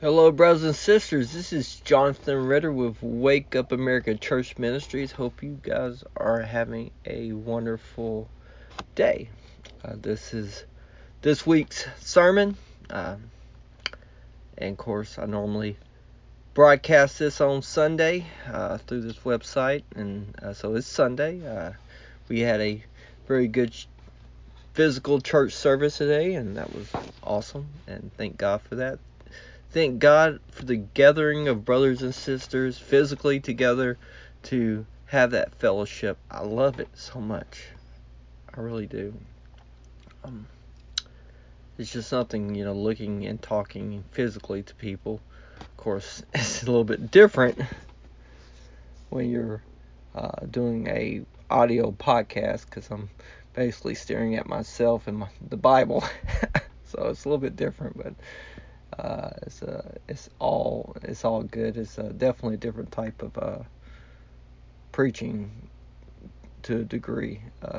Hello, brothers and sisters. This is Jonathan Ritter with Wake Up America Church Ministries. Hope you guys are having a wonderful day. This is this week's sermon. And of course, I normally broadcast this on Sunday through this website. And so it's Sunday. We had a very good physical church service today, and that was awesome. And thank God for that. Thank God for the gathering of brothers and sisters physically together to have that fellowship. I love it so much. I really do. It's just something, looking and talking physically to people. Of course, it's a little bit different when you're doing a audio podcast because I'm basically staring at myself and the Bible. So it's a little bit different, but it's all good. It's definitely a different type of preaching to a degree,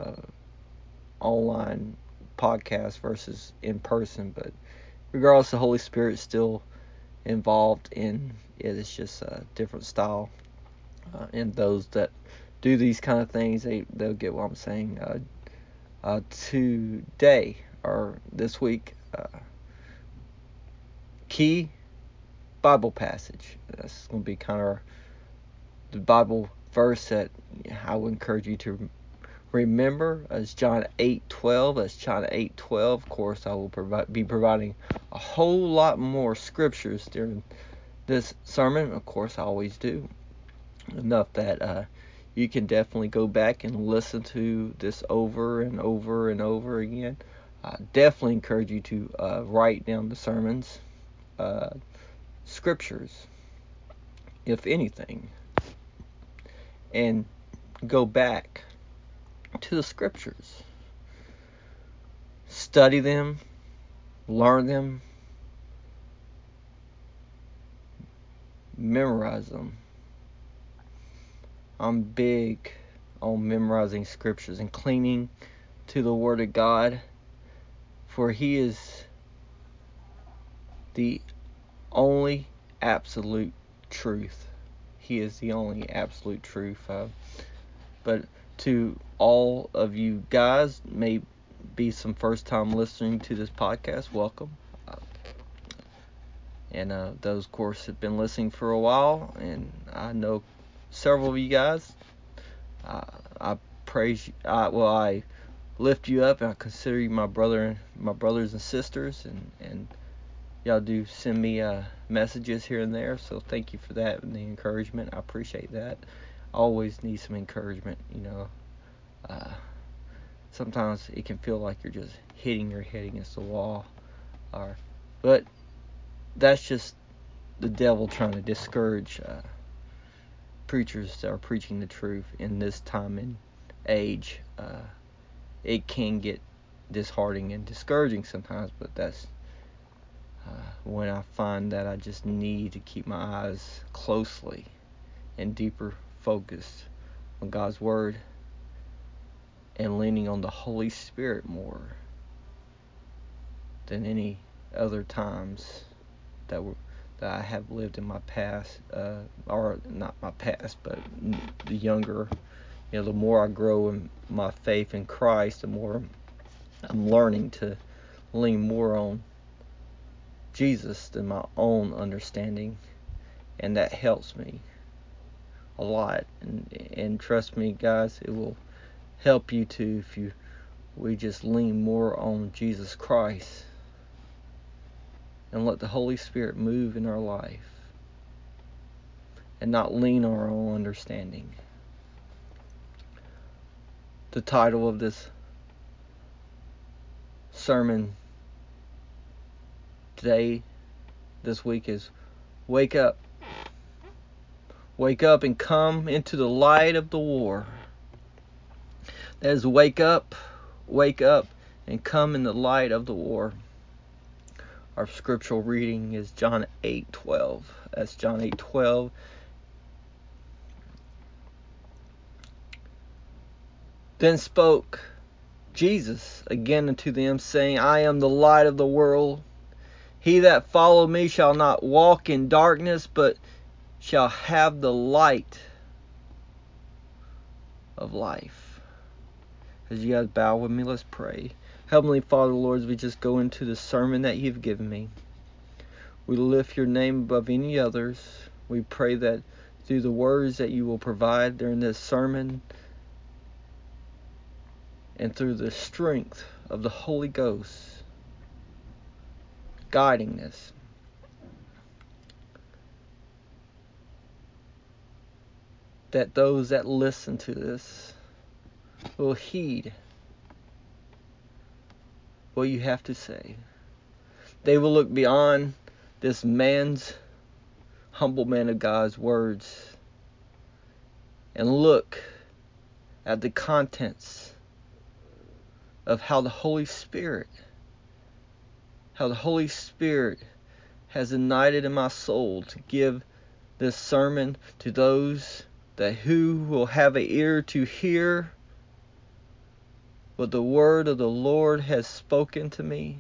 online podcast versus in person. But regardless, the Holy Spirit's still involved in it. It's just a different style. And those that do these kind of things, they'll get what I'm saying. Today or this week, key Bible passage. That's going to be kind of the Bible verse that I would encourage you to remember. As John 8:12. That's John 8:12. Of course, I will be providing a whole lot more scriptures during this sermon. Of course, I always do. Enough that you can definitely go back and listen to this over and over and over again. I definitely encourage you to write down the sermons, scriptures, if anything, and go back to the scriptures. Study them, learn them, memorize them. I'm big on memorizing scriptures and clinging to the Word of God, for He is the only absolute truth. He is the only absolute truth. But to all of you guys, may be some first time listening to this podcast, welcome. And those, of course, have been listening for a while, and I know several of you guys. I praise you. I lift you up, and I consider you my brothers and sisters, and y'all do send me messages here and there. So thank you for that and the encouragement. I appreciate that. I always need some encouragement. Sometimes it can feel like you're just hitting your head against the wall, but that's just the devil trying to discourage preachers that are preaching the truth in this time and age. It can get disheartening and discouraging sometimes, but that's when I find that I just need to keep my eyes closely and deeper focused on God's Word and leaning on the Holy Spirit more than any other times that I have lived in my past, or not my past, but the younger. The more I grow in my faith in Christ, the more I'm learning to lean more on Jesus than my own understanding, and that helps me a lot. And trust me, guys, it will help you too if we just lean more on Jesus Christ and let the Holy Spirit move in our life and not lean on our own understanding. The title of this sermon this week is Wake Up. Wake up and come into the light of the war. That is, wake up, and come in the light of the war. Our scriptural reading is John 8:12. That's John 8:12. Then spoke Jesus again unto them, saying, I am the light of the world. He that follow me shall not walk in darkness, but shall have the light of life. As you guys bow with me, let's pray. Heavenly Father, Lord, as we just go into the sermon that you've given me, we lift your name above any others. We pray that through the words that you will provide during this sermon, and through the strength of the Holy Ghost guiding this, that those that listen to this will heed what you have to say. They will look beyond this humble man of God's words, and look at the contents of how the Holy Spirit has ignited in my soul to give this sermon to those who will have an ear to hear what the word of the Lord has spoken to me.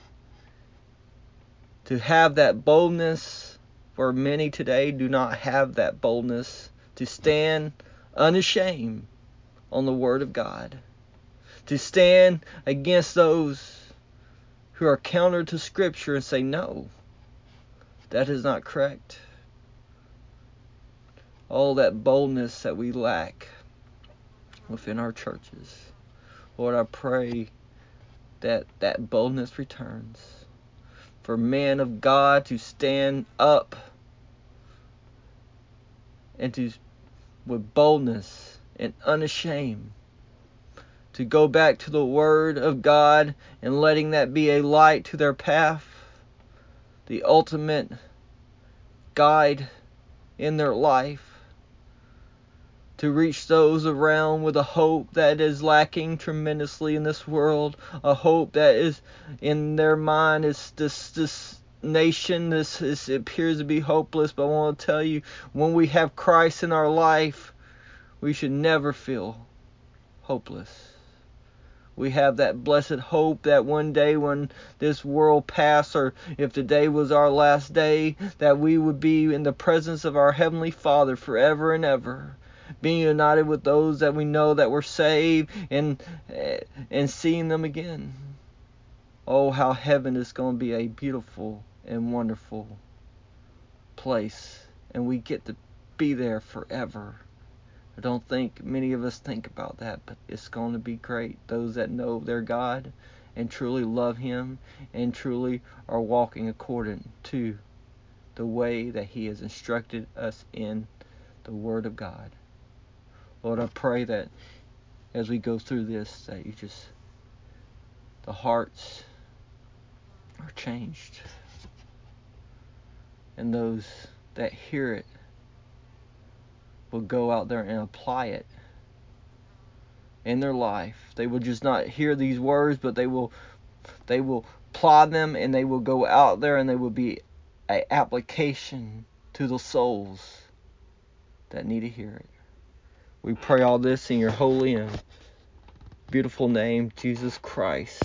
To have that boldness, for many today do not have that boldness to stand unashamed on the word of God. To stand against those who are counter to Scripture and say, no, that is not correct. All that boldness that we lack within our churches. Lord, I pray that that boldness returns. For men of God to stand up and to, with boldness and unashamed, to go back to the Word of God and letting that be a light to their path, the ultimate guide in their life, to reach those around with a hope that is lacking tremendously in this world, a hope that is in their mind is this nation, this appears to be hopeless, but I want to tell you, when we have Christ in our life, we should never feel hopeless. We have that blessed hope that one day when this world passes, or if today was our last day, that we would be in the presence of our Heavenly Father forever and ever, being united with those that we know that were saved, and seeing them again. Oh, how heaven is going to be a beautiful and wonderful place, and we get to be there forever. I don't think many of us think about that, but it's going to be great. Those that know their God and truly love Him and truly are walking according to the way that He has instructed us in the Word of God. Lord, I pray that as we go through this, that the hearts are changed, and those that hear it will go out there and apply it in their life. They will just not hear these words, but they will apply them, and they will go out there and they will be an application to the souls that need to hear it. We pray all this in your holy and beautiful name, Jesus Christ.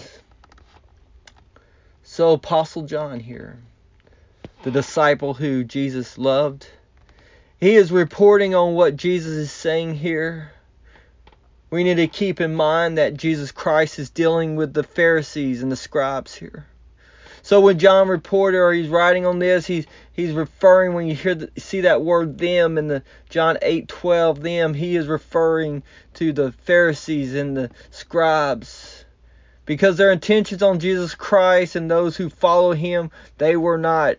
So Apostle John here, the disciple who Jesus loved, he is reporting on what Jesus is saying here. We need to keep in mind that Jesus Christ is dealing with the Pharisees and the scribes here. So when John reported, or he's writing on this, he's referring, when you see that word them in the John 8:12, them, he is referring to the Pharisees and the scribes. Because their intentions on Jesus Christ and those who follow Him, they were not,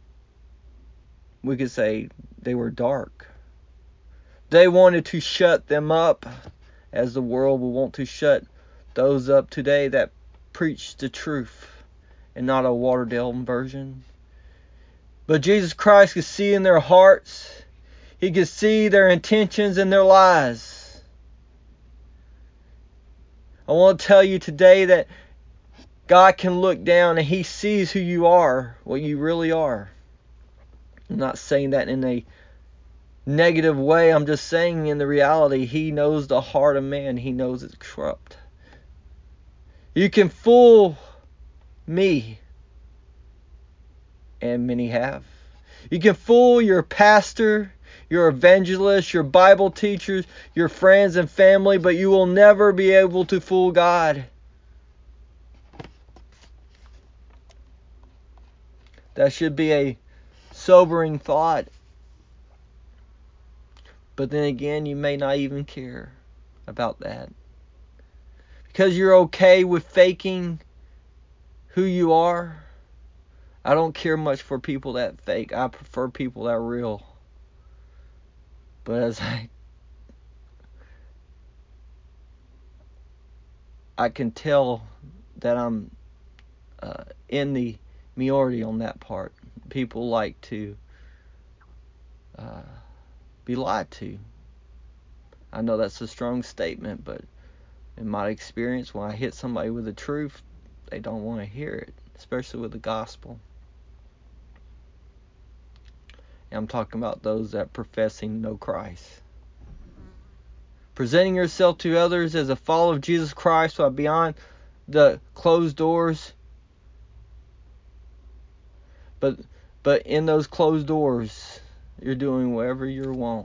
we could say, they were dark. They wanted to shut them up, as the world will want to shut those up today that preach the truth and not a watered down version. But Jesus Christ could see in their hearts. He could see their intentions and their lies. I want to tell you today that God can look down and He sees who you are, what you really are. I'm not saying that in a negative way. I'm just saying in the reality, He knows the heart of man. He knows it's corrupt. You can fool me. and many have. You can fool your pastor, your evangelist, your Bible teachers, your friends and family, but you will never be able to fool God. That should be a sobering thought. But then again, you may not even care about that. Because you're okay with faking who you are. I don't care much for people that fake. I prefer people that are real. But as I can tell that I'm in the minority on that part. People like to be lied to. I know that's a strong statement, but in my experience, when I hit somebody with the truth, they don't want to hear it, especially with the gospel. And I'm talking about those that professing know Christ. Presenting yourself to others as a follower of Jesus Christ while beyond the closed doors. But in those closed doors, you're doing whatever you want.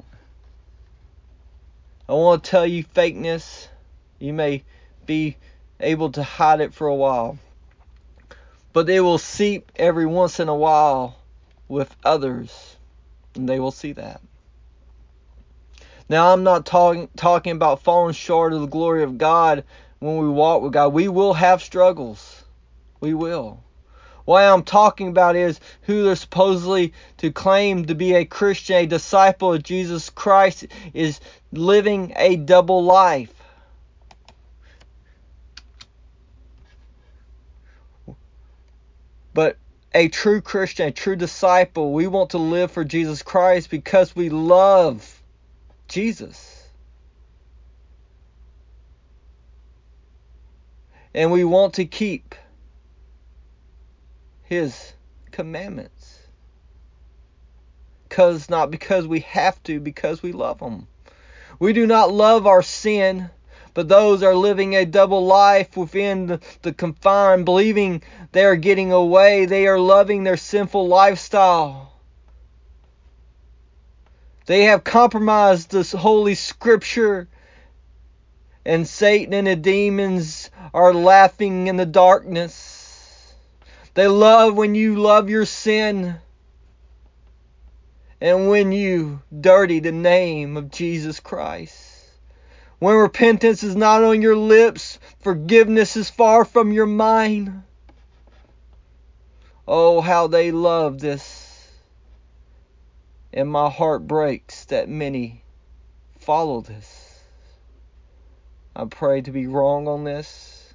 I want to tell you fakeness. You may be able to hide it for a while, but it will seep every once in a while with others, and they will see that. Now, I'm not talking about falling short of the glory of God when we walk with God. We will have struggles. We will. What I'm talking about is who they're supposedly to claim to be a Christian, a disciple of Jesus Christ, is living a double life. But a true Christian, a true disciple, we want to live for Jesus Christ because we love Jesus. And we want to keep His commandments. Not because we have to, because we love Him. We do not love our sin, but those are living a double life within the confine, believing they are getting away. They are loving their sinful lifestyle. They have compromised this holy scripture, and Satan and the demons are laughing in the darkness. They love when you love your sin and when you dirty the name of Jesus Christ. When repentance is not on your lips, forgiveness is far from your mind. Oh, how they love this. And my heart breaks that many follow this. I pray to be wrong on this.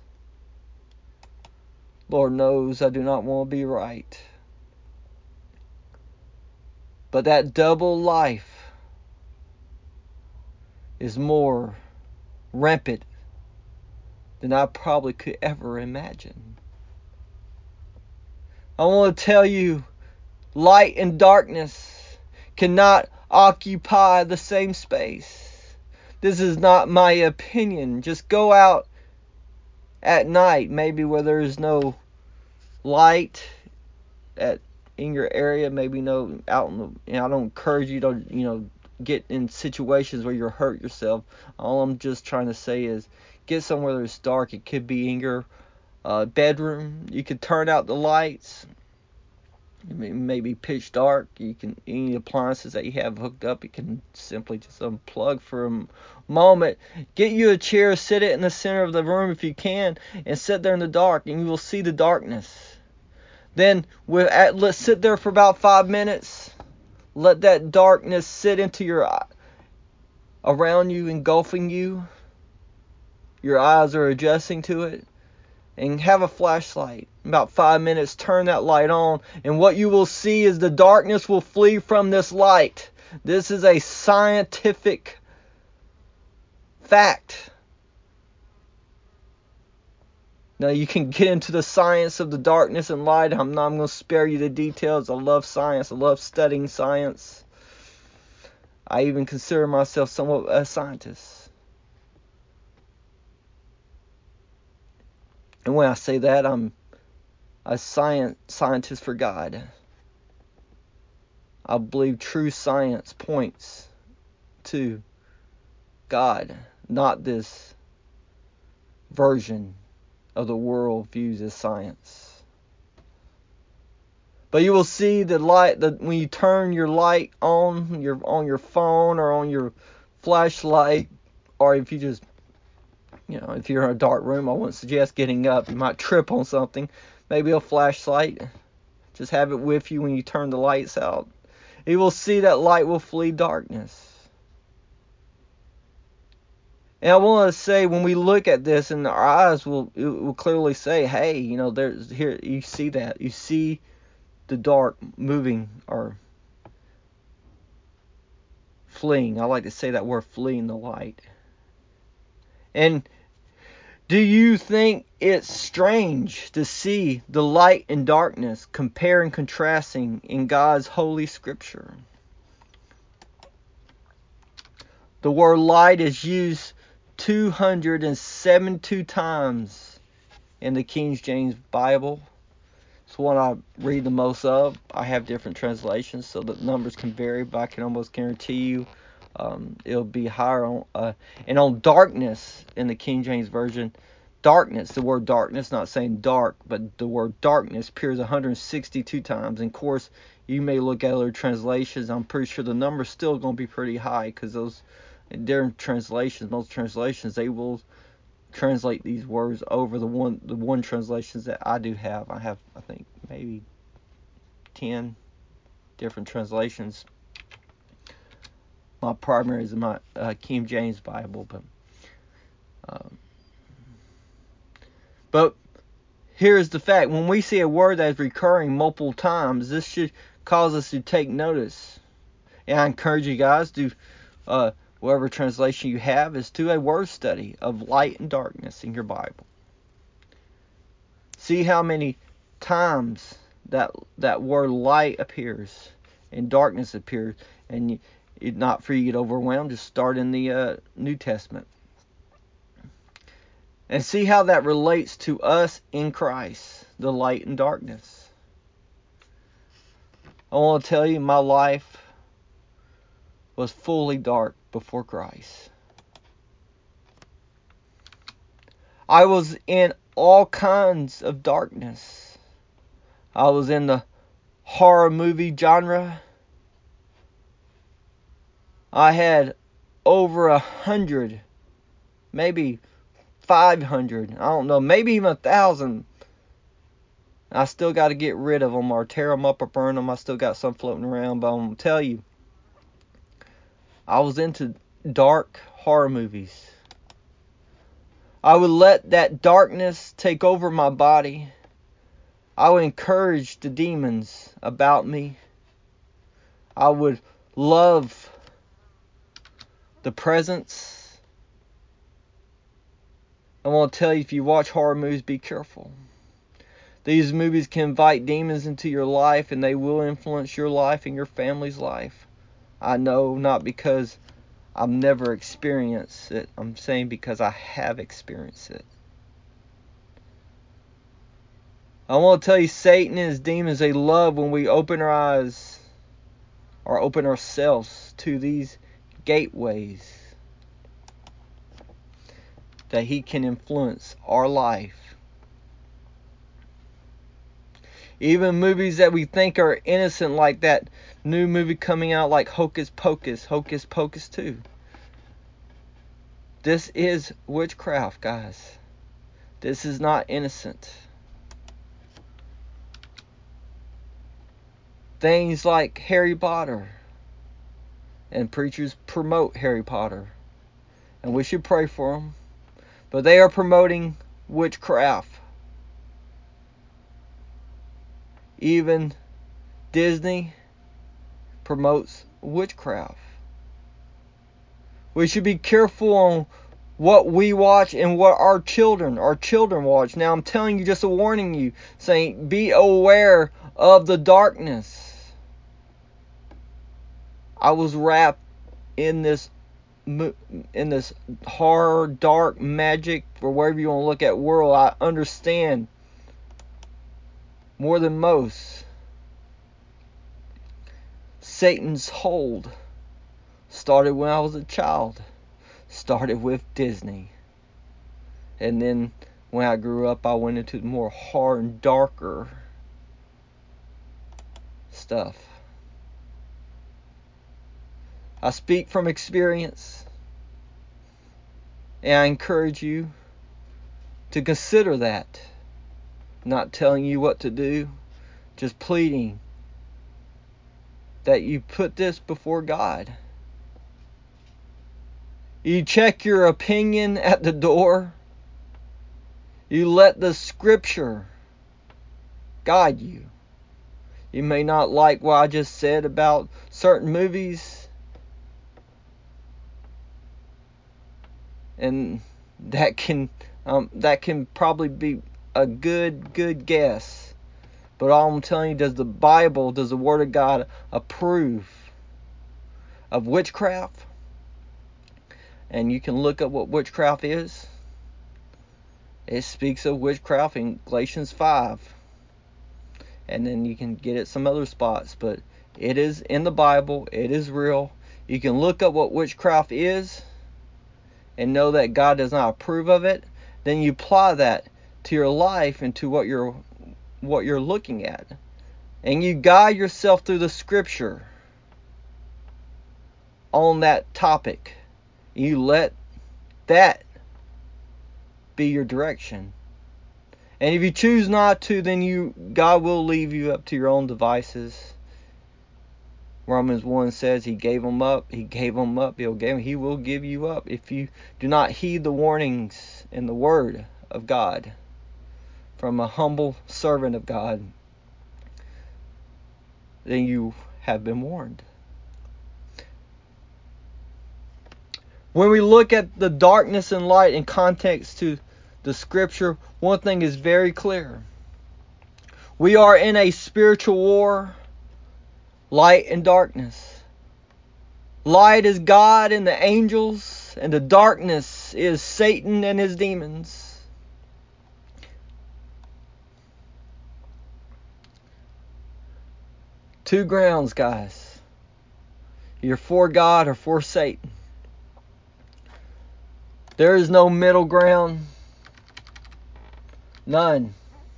Lord knows I do not want to be right. But that double life is more rampant than I probably could ever imagine. I want to tell you, light and darkness cannot occupy the same space. This is not my opinion. Just go out at night, maybe where there is no light in your area, maybe no out in the. I don't encourage you to get in situations where you're hurt yourself. All I'm just trying to say is get somewhere that's dark. It could be in your bedroom. You could turn out the lights. Maybe pitch dark. You can, any appliances that you have hooked up, you can simply just unplug for a moment. Get you a chair, sit it in the center of the room if you can, and sit there in the dark, and you will see the darkness. Then let's sit there for about 5 minutes. Let that darkness sit into your around you, engulfing you. Your eyes are adjusting to it. And have a flashlight. About 5 minutes, turn that light on, and what you will see is the darkness will flee from this light. This is a scientific fact. Now you can get into the science of the darkness and light. I'm going to spare you the details. I love science. I love studying science. I even consider myself somewhat a scientist. And when I say that, I'm a scientist for God. I believe true science points to God, not this version of the world views as science. But you will see the light that when you turn your light on your phone or on your flashlight, or if you just, if you're in a dark room, I wouldn't suggest getting up. You might trip on something. Maybe a flashlight. Just have it with you when you turn the lights out. You will see that light will flee darkness. And I want to say, when we look at this, and our eyes will clearly say, hey, there's here, you see that. You see the dark moving or fleeing. I like to say that word, fleeing the light. And do you think it's strange to see the light and darkness compare and contrasting in God's holy scripture? The word light is used 272 times in the King James Bible. It's one I read the most of. I have different translations, so the numbers can vary, but I can almost guarantee you it'll be higher on. And on darkness in the King James Version, darkness, the word darkness, not saying dark, but the word darkness appears 162 times. And of course, you may look at other translations. I'm pretty sure the number's still going to be pretty high, because those, in different translations, most translations, they will translate these words over the one translations that I do have. I have, I think, maybe 10 different translations. My primary is my King James Bible, but here's the fact: when we see a word that is recurring multiple times, this should cause us to take notice. And I encourage you guys to, whatever translation you have, is to a word study of light and darkness in your Bible. See how many times that word light appears and darkness appears, and not for you to get overwhelmed. Just start in the New Testament and see how that relates to us in Christ, the light and darkness. I want to tell you, my life was fully dark before Christ. I was in all kinds of darkness. I was in the horror movie genre. I had over 100, maybe 500, I don't know, maybe even 1,000. I still got to get rid of them or tear them up or burn them. I still got some floating around, but I'm going to tell you, I was into dark horror movies. I would let that darkness take over my body. I would encourage the demons about me. I would love the presence. I want to tell you, if you watch horror movies, be careful. These movies can invite demons into your life, and they will influence your life and your family's life. I know, not because I've never experienced it. I'm saying because I have experienced it. I want to tell you, Satan and his demons, they love when we open our eyes or open ourselves to these gateways that he can influence our life. Even movies that we think are innocent, like that new movie coming out like Hocus Pocus 2. This is witchcraft, guys. This is not innocent. Things like Harry Potter, and preachers promote Harry Potter, and we should pray for them, but they are promoting witchcraft. Even Disney promotes witchcraft. We should be careful on what we watch and what our children watch. Now, I'm telling you, just a warning you, saying be aware of the darkness. I was wrapped in this horror, dark, magic, or wherever you want to look at world. I understand more than most. Satan's hold started when I was a child. Started with Disney. And then when I grew up, I went into more hard and darker stuff. I speak from experience, and I encourage you to consider that. Not telling you what to do, just pleading that you put this before God. You check your opinion at the door. You let the Scripture guide you. You may not like what I just said about certain movies, and that can probably be a good guess. But all I'm telling you, does the Word of God approve of witchcraft? And you can look up what witchcraft is. It speaks of witchcraft in Galatians 5. And then you can get it some other spots. But it is in the Bible. It is real. You can look up what witchcraft is and know that God does not approve of it. Then you apply that to your life and to what you're looking at. And you guide yourself through the Scripture on that topic. You let that be your direction. And if you choose not to, then God will leave you up to your own devices. Romans 1 says He gave them up. He gave them up. He will give you up if you do not heed the warnings in the Word of God from a humble servant of God. Then you have been warned. When we look at the darkness and light in context to the Scripture, one thing is very clear. We are in a spiritual war, light and darkness. Light is God and the angels, and the darkness is Satan and his demons. Two grounds, guys. You're for God or for Satan. There is no middle ground. None.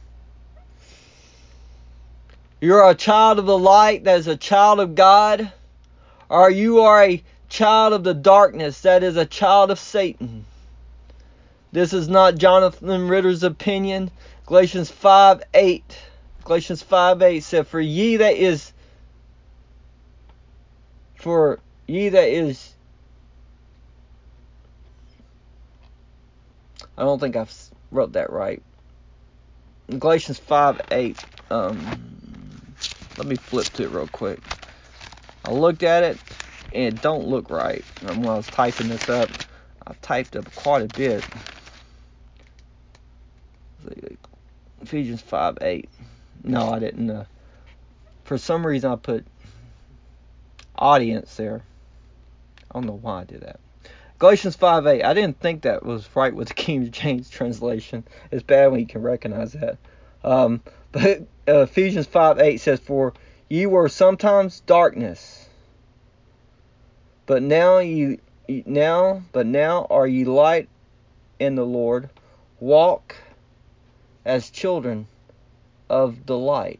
You're a child of the light that is a child of God, or you are a child of the darkness that is a child of Satan. This is not Jonathan Ritter's opinion. Galatians 5:8. Galatians 5:8 said, For ye that is I don't think I wrote that right. Galatians 5:8. Let me flip to it real quick. I looked at it and it don't look right. When I was typing this up, I typed up quite a bit. Ephesians 5:8. No, I didn't. For some reason, I put audience there. I don't know why I did that. Galatians 5:8. I didn't think that was right with the King James translation. It's bad when you can recognize that. But Ephesians 5:8 says, For ye were sometimes darkness, but now are ye light in the Lord. Walk as children of the light.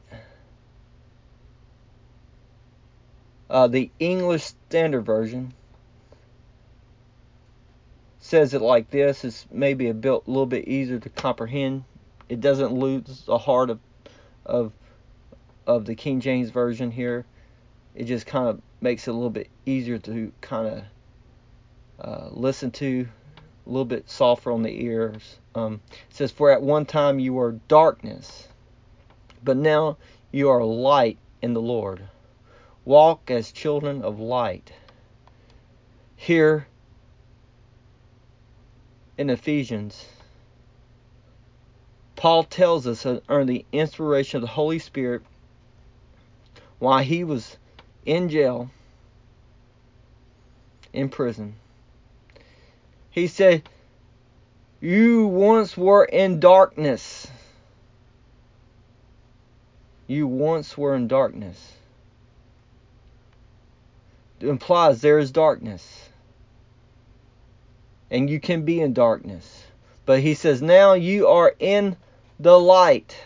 The English Standard Version says it like this. It's maybe a little bit easier to comprehend. It doesn't lose the heart of the King James Version here. It just kind of makes it a little bit easier to kind of listen to, a little bit softer on the ears. It says, For at one time you were darkness, but now you are light in the Lord. Walk as children of light. Here in Ephesians, Paul tells us under the inspiration of the Holy Spirit, while he was in jail, in prison, he said, You once were in darkness. You once were in darkness. implies there is darkness. And you can be in darkness. But he says, now you are in the light.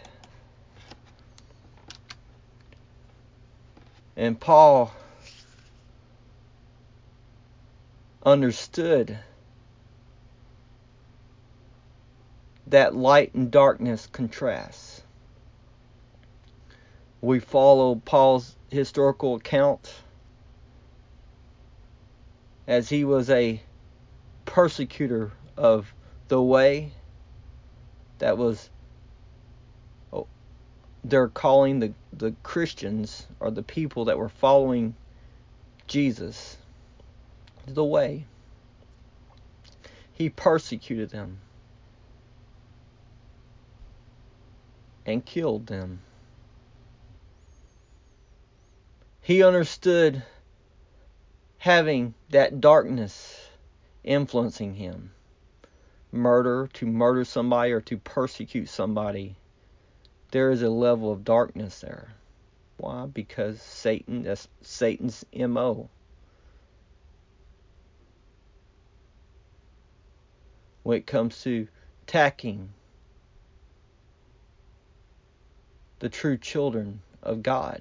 And Paul understood that light and darkness contrast. We follow Paul's historical account as he was a persecutor of the way. That was, they're calling the Christians, or the people that were following Jesus, the way. He persecuted them and killed them. He understood having that darkness influencing him. To murder somebody or to persecute somebody, there is a level of darkness there. Why? Because that's Satan's MO. When it comes to attacking the true children of God.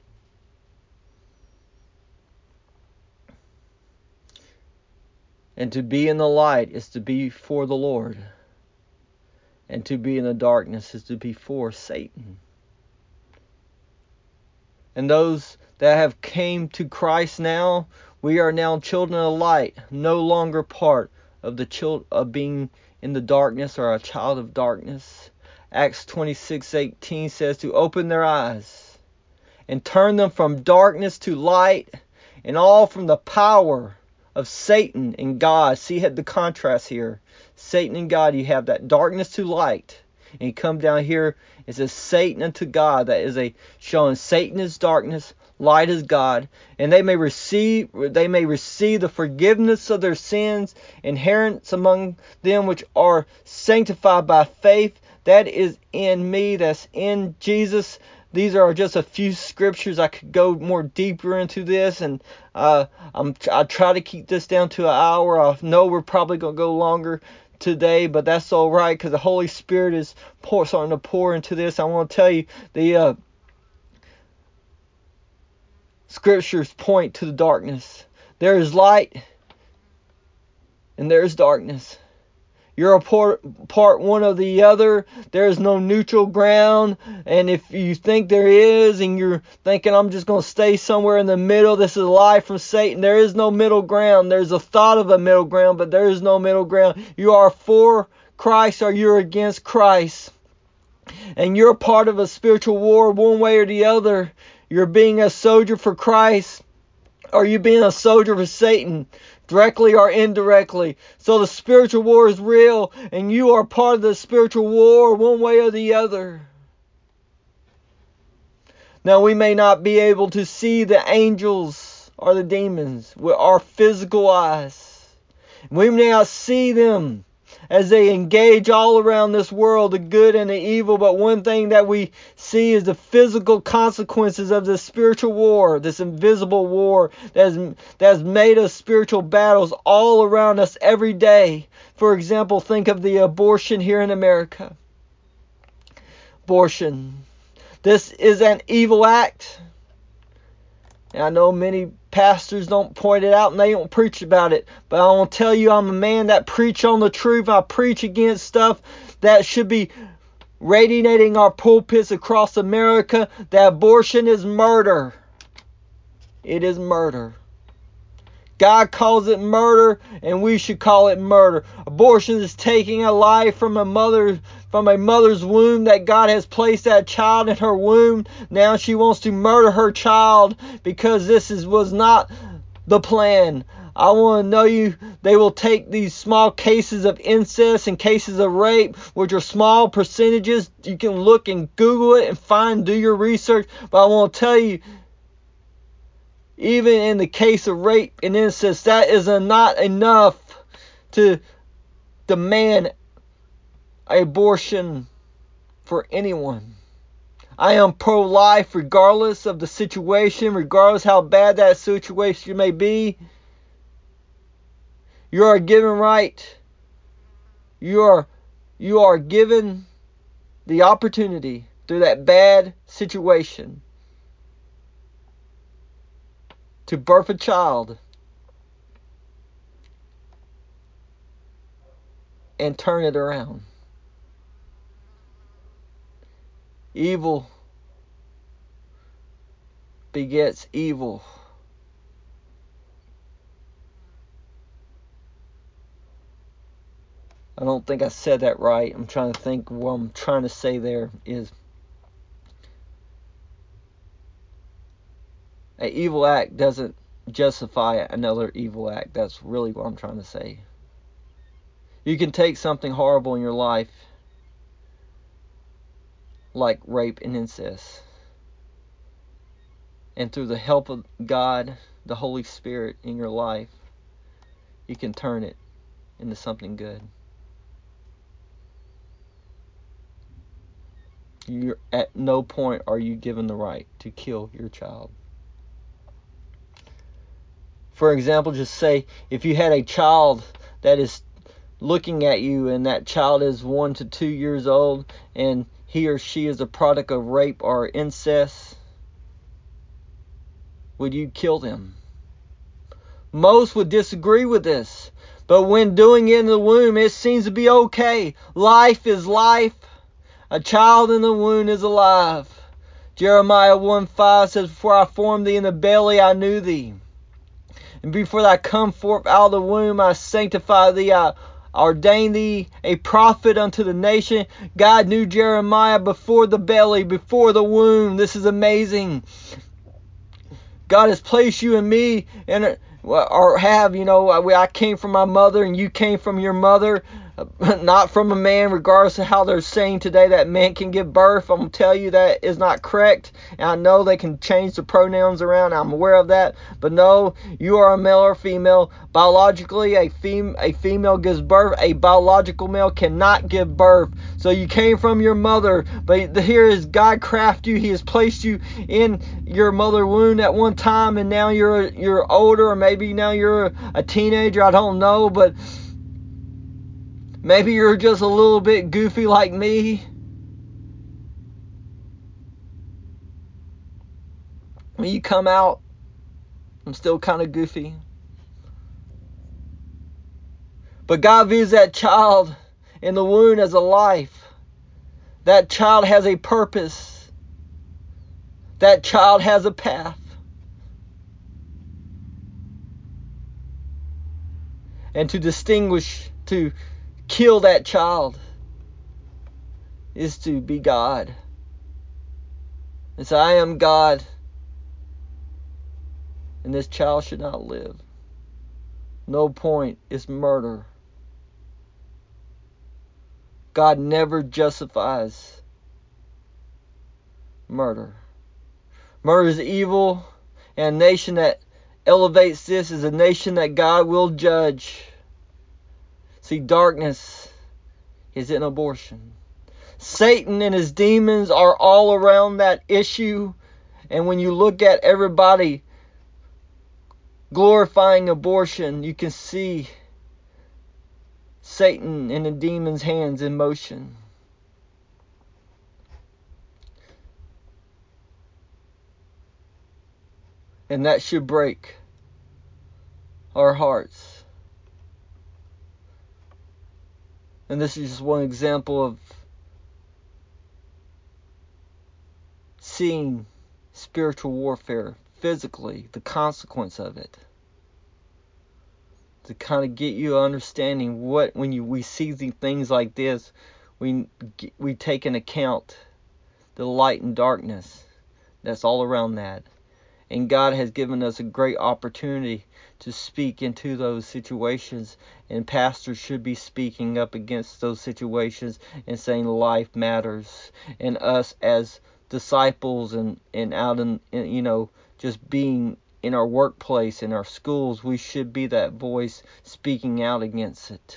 And to be in the light is to be for the Lord. And to be in the darkness is to be for Satan. And those that have came to Christ now, we are now children of light, no longer part of of being in the darkness or a child of darkness. Acts 26:18 says to open their eyes and turn them from darkness to light, and all from the power of Satan and God. See the contrast here. Satan and God, you have that darkness to light. And you come down here, it says Satan unto God. That is showing Satan is darkness, light is God. And they may receive the forgiveness of their sins, inherent among them which are sanctified by faith. That is in me, that's in Jesus. These are just a few scriptures. I could go more deeper into this, and I try to keep this down to an hour. I know we're probably going to go longer today, but that's all right, because the Holy Spirit is starting to pour into this. I want to tell you, the scriptures point to the darkness. There is light, and there is darkness. You're a part one or the other. There is no neutral ground. And if you think there is, and you're thinking, I'm just going to stay somewhere in the middle, this is a lie from Satan. There is no middle ground. There's a thought of a middle ground, but there is no middle ground. You are for Christ or you're against Christ. And you're part of a spiritual war one way or the other. You're being a soldier for Christ, or you being a soldier for Satan, directly or indirectly. So the spiritual war is real, and you are part of the spiritual war one way or the other. Now, we may not be able to see the angels or the demons with our physical eyes. We may not see them as they engage all around this world, the good and the evil. But one thing that we see is the physical consequences of this spiritual war, this invisible war that's made us spiritual battles all around us every day. For example, think of the abortion here in America. Abortion. This is an evil act. And I know many pastors don't point it out and they don't preach about it. But I want to tell you, I'm a man that preach on the truth. I preach against stuff that should be radiating our pulpits across America. That abortion is murder. It is murder. God calls it murder, and we should call it murder. Abortion is taking a life from a mother's womb that God has placed that child in her womb. Now she wants to murder her child because was not the plan. I want to know you, they will take these small cases of incest and cases of rape, which are small percentages. You can look and Google it and do your research. But I want to tell you, even in the case of rape and incest, that is not enough to demand abortion for anyone. I am pro-life regardless of the situation, regardless how bad that situation may be. You are given right. You are given the opportunity through that bad situation to birth a child and turn it around. Evil begets evil. I don't think I said that right. I'm trying to think what I'm trying to say there is an evil act doesn't justify another evil act. That's really what I'm trying to say. You can take something horrible in your life, like rape and incest, and through the help of God, the Holy Spirit in your life, you can turn it into something good. At no point are you given the right to kill your child. For example, just say if you had a child that is looking at you and that child is 1 to 2 years old and he or she is a product of rape or incest, would you kill them? Most would disagree with this, but when doing it in the womb, it seems to be okay. Life is life. A child in the womb is alive. Jeremiah 1:5 says, "Before I formed thee in the belly, I knew thee. And before I come forth out of the womb, I sanctify thee. I ordained thee a prophet unto the nation." God knew Jeremiah before the belly, before the womb. This is amazing. God has placed you and me in, or have, I came from my mother and you came from your mother, not from a man, regardless of how they're saying today that men can give birth. I'm going to tell you that is not correct. And I know they can change the pronouns around. I'm aware of that. But no, you are a male or female. Biologically, a female gives birth. A biological male cannot give birth. So you came from your mother. But here is God craft you. He has placed you in your mother womb at one time. And now you're older, or maybe now you're a teenager. I don't know. But maybe you're just a little bit goofy like me. When you come out, I'm still kind of goofy. But God views that child in the womb as a life. That child has a purpose. That child has a path. And to distinguish, to kill that child, is to be God. And so I am God, and this child should not live. No point is murder. God never justifies murder. Murder is evil, and a nation that elevates this is a nation that God will judge. See, darkness is in abortion. Satan and his demons are all around that issue. And when you look at everybody glorifying abortion, you can see Satan and the demon's hands in motion. And that should break our hearts. And this is just one example of seeing spiritual warfare physically, the consequence of it. To kind of get you understanding what, when we see things like this, we take into account the light and darkness that's all around that. And God has given us a great opportunity to speak into those situations, and pastors should be speaking up against those situations and saying life matters. And us as disciples and out in just being in our workplace, in our schools, we should be that voice speaking out against it.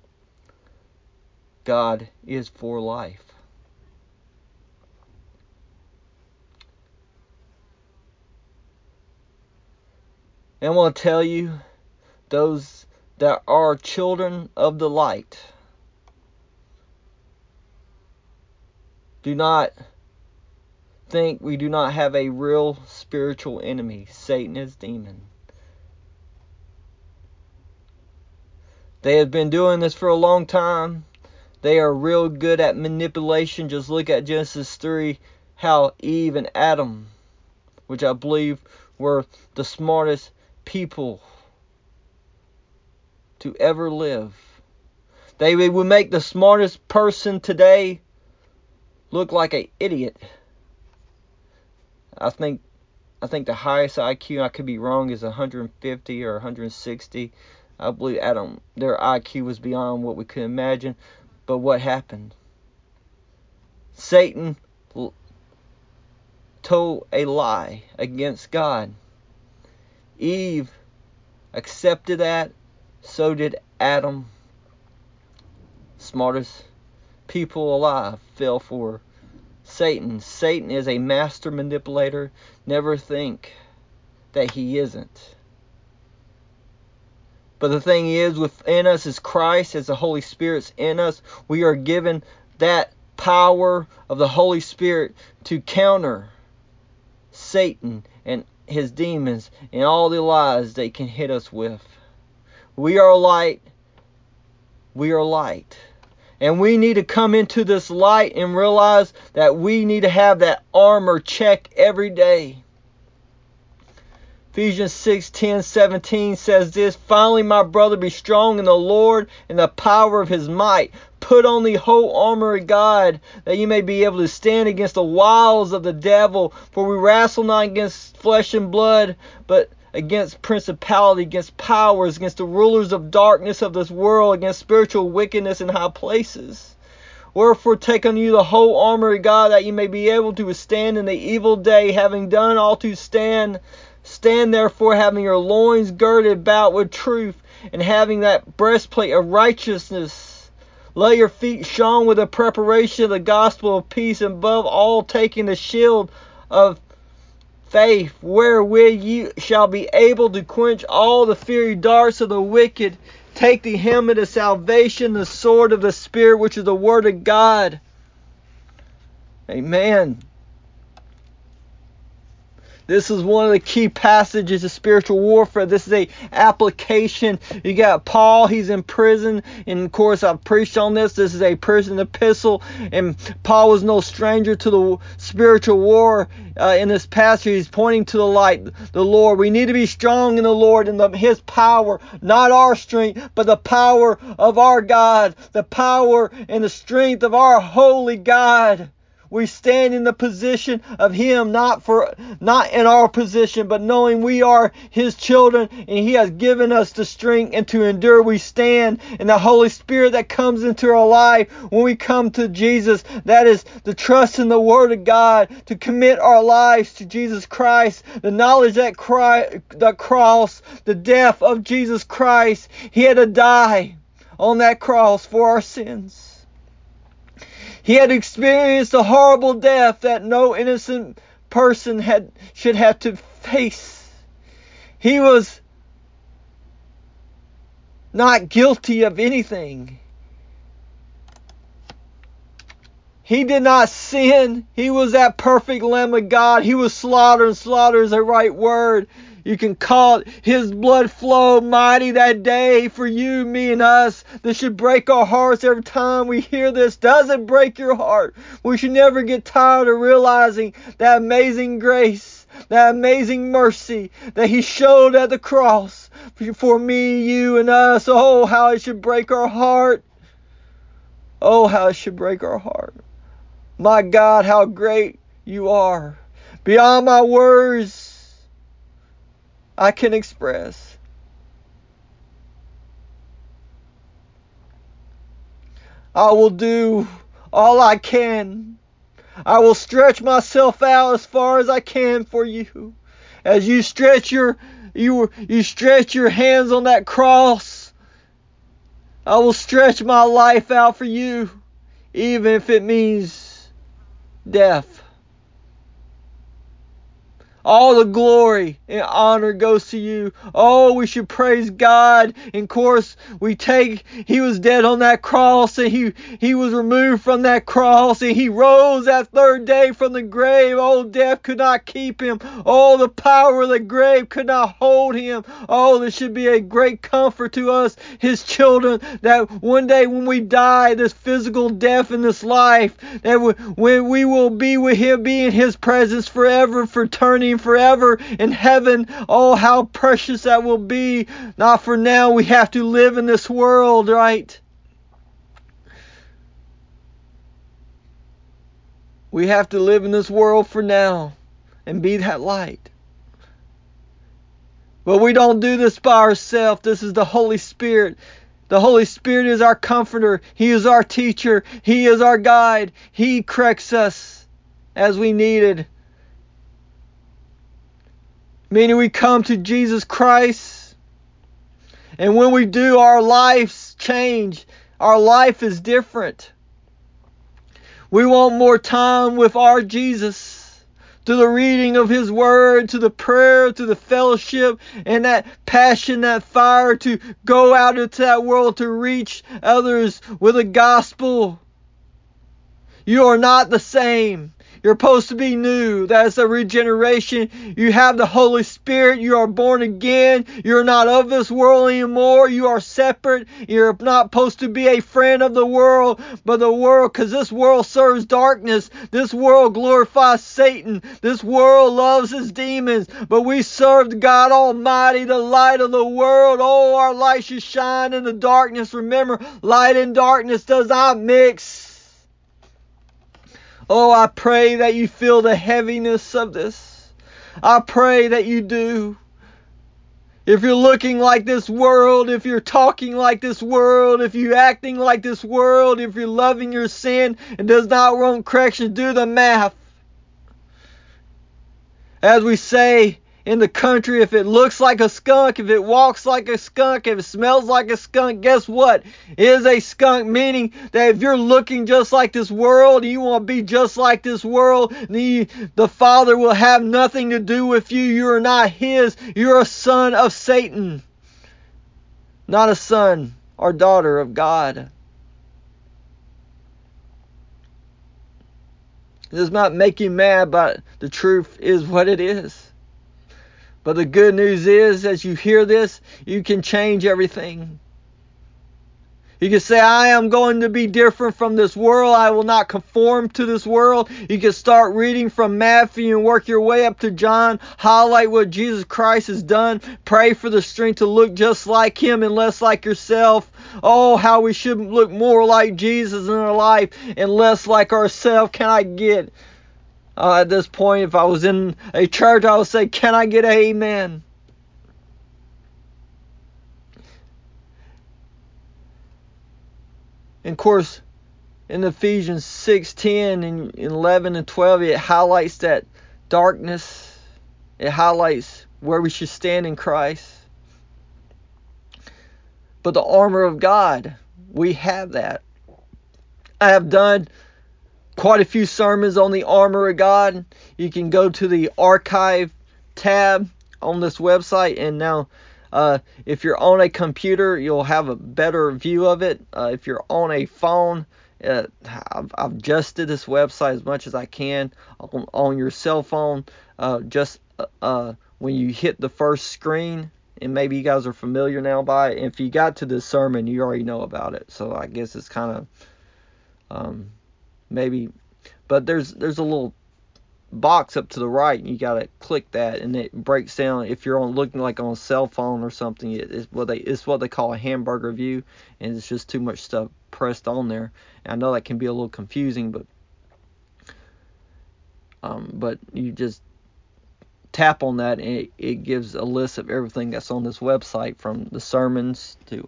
God is for life. And I want to tell you, those that are children of the light, do not think we do not have a real spiritual enemy. Satan is demon. They have been doing this for a long time. They are real good at manipulation. Just look at Genesis 3, how Eve and Adam, which I believe were the smartest people to ever live. They would make the smartest person today look like an idiot. I think the highest IQ, I could be wrong, is 150 or 160. I believe their IQ was beyond what we could imagine. But what happened? Satan told a lie against God. Eve accepted that. So did Adam. Smartest people alive fell for Satan. Satan is a master manipulator. Never think that he isn't. But the thing is, within us is Christ, as the Holy Spirit's in us. We are given that power of the Holy Spirit to counter Satan and his demons and all the lies they can hit us with. We are light. We are light. And we need to come into this light and realize that we need to have that armor check every day. Ephesians 6:10-17 says this: Finally, my brother, be strong in the Lord and the power of his might. Put on the whole armor of God, that you may be able to stand against the wiles of the devil. For we wrestle not against flesh and blood, but against principality, against powers, against the rulers of darkness of this world, against spiritual wickedness in high places. Wherefore take unto you the whole armor of God, that you may be able to withstand in the evil day, having done all to stand. Stand therefore, having your loins girded about with truth, and having that breastplate of righteousness. Let your feet shone with the preparation of the gospel of peace, and above all taking the shield of faith, wherewith ye shall be able to quench all the fiery darts of the wicked. Take the helmet of salvation, the sword of the Spirit, which is the word of God. Amen. This is one of the key passages of spiritual warfare. This is a application. You got Paul, he's in prison, and of course I've preached on this. This is a prison epistle, and Paul was no stranger to the spiritual war. In this passage, he's pointing to the light, the Lord. We need to be strong in the Lord and his power, not our strength, but the power of our God, the power and the strength of our holy God. We stand in the position of him, not in our position, but knowing we are his children and he has given us the strength and to endure. We stand in the Holy Spirit that comes into our life when we come to Jesus. That is the trust in the Word of God, to commit our lives to Jesus Christ, the knowledge that the cross, the death of Jesus Christ. He had to die on that cross for our sins. He had experienced a horrible death that no innocent person should have to face. He was not guilty of anything. He did not sin. He was that perfect Lamb of God. He was slaughtered, and slaughter is the right word. You can call it. His blood flowed mighty that day for you, me, and us. This should break our hearts every time we hear this. Does it break your heart? We should never get tired of realizing that amazing grace, that amazing mercy that he showed at the cross for me, you, and us. Oh, how it should break our heart. Oh, how it should break our heart. My God, how great you are. Beyond my words I can express. I will do all I can. I will stretch myself out as far as I can for you. As you stretch you stretch your hands on that cross, I will stretch my life out for you, even if it means death. All the glory and honor goes to you. Oh, we should praise God. And of course, he was dead on that cross, and he was removed from that cross, and he rose that third day from the grave. Oh, death could not keep him. Oh, the power of the grave could not hold him. Oh, this should be a great comfort to us, his children, that one day when we die, this physical death in this life, that when we will be with him, be in his presence forever, for eternity, forever in heaven. Oh, how precious that will be. Not for now. We have to live in this world, right? We have to live in this world for now and be that light. But we don't do this by ourselves. This is the Holy Spirit. The Holy Spirit is our comforter. He is our teacher. He is our guide. He corrects us as we needed. Meaning we come to Jesus Christ, and when we do, our lives change. Our life is different. We want more time with our Jesus, to the reading of His Word, to the prayer, to the fellowship, and that passion, that fire to go out into that world to reach others with the gospel. You are not the same. You're supposed to be new. That is a regeneration. You have the Holy Spirit. You are born again. You're not of this world anymore. You are separate. You're not supposed to be a friend of the world, but the world, because this world serves darkness. This world glorifies Satan. This world loves his demons. But we serve God Almighty, the light of the world. Oh, our light should shine in the darkness. Remember, light and darkness does not mix. Oh, I pray that you feel the heaviness of this. I pray that you do. If you're looking like this world, if you're talking like this world, if you're acting like this world, if you're loving your sin and does not want correction, do the math. As we say in the country, if it looks like a skunk, if it walks like a skunk, if it smells like a skunk, guess what? It is a skunk, meaning that if you're looking just like this world, and you want to be just like this world, the Father will have nothing to do with you. You are not His. You're a son of Satan, not a son or daughter of God. It does not make you mad, but the truth is what it is. But the good news is, as you hear this, you can change everything. You can say, I am going to be different from this world. I will not conform to this world. You can start reading from Matthew and work your way up to John. Highlight what Jesus Christ has done. Pray for the strength to look just like Him and less like yourself. Oh, how we should look more like Jesus in our life and less like ourselves. Can I get... at this point, if I was in a church, I would say, can I get an amen? And of course, in Ephesians 6:10 and 11 and 12, it highlights that darkness. It highlights where we should stand in Christ. But the armor of God, we have that. I have done quite a few sermons on the armor of God. You can go to the archive tab on this website, and now if you're on a computer, you'll have a better view of it. If you're on a phone, I've adjusted this website as much as I can on your cell phone. Just when you hit the first screen, and maybe you guys are familiar now by it. If you got to this sermon, you already know about it. So I guess it's kind of maybe, but there's a little box up to the right, and you gotta click that, and it breaks down. If you're looking like on a cell phone or something, it's what they call a hamburger view, and it's just too much stuff pressed on there. And I know that can be a little confusing, but you just tap on that, and it gives a list of everything that's on this website, from the sermons to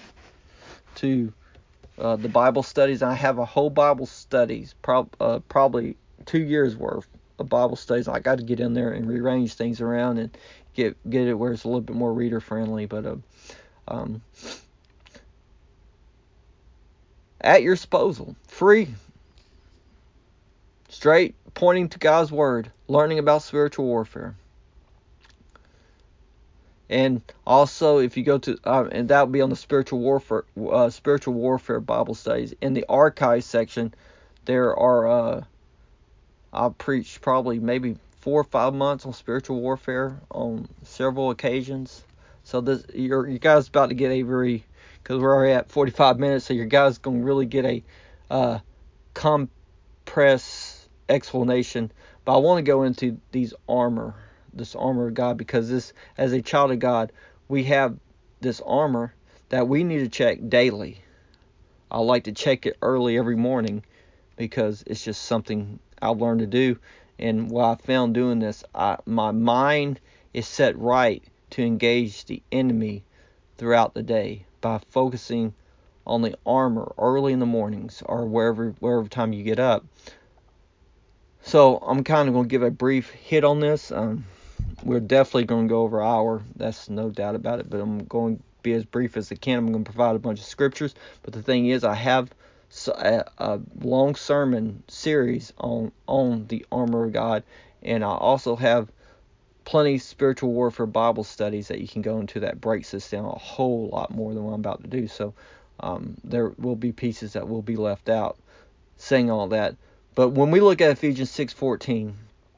the Bible studies. I have a whole Bible studies, probably 2 years worth of Bible studies. I got to get in there and rearrange things around and get it where it's a little bit more reader friendly. But at your disposal, free, straight, pointing to God's Word, learning about spiritual warfare. And also, if you go to, and that will be on the spiritual warfare Bible studies. In the archive section, there are, I've preached probably maybe 4 or 5 months on spiritual warfare on several occasions. So this, you guys about to get a very, because we're already at 45 minutes, so your guys going to really get a compressed explanation. But I want to go into this armor of God, because this, as a child of God, we have this armor that we need to check daily. I like to check it early every morning, because it's just something I've learned to do. And what I found doing this, my mind is set right to engage the enemy throughout the day by focusing on the armor early in the mornings, or wherever time you get up. So I'm kind of going to give a brief hit on this. We're definitely going to go over an hour. That's no doubt about it. But I'm going to be as brief as I can. I'm going to provide a bunch of scriptures. But the thing is, I have a long sermon series on the armor of God. And I also have plenty of spiritual warfare Bible studies that you can go into that breaks this down a whole lot more than what I'm about to do. So there will be pieces that will be left out saying all that. But when we look at Ephesians 6:14,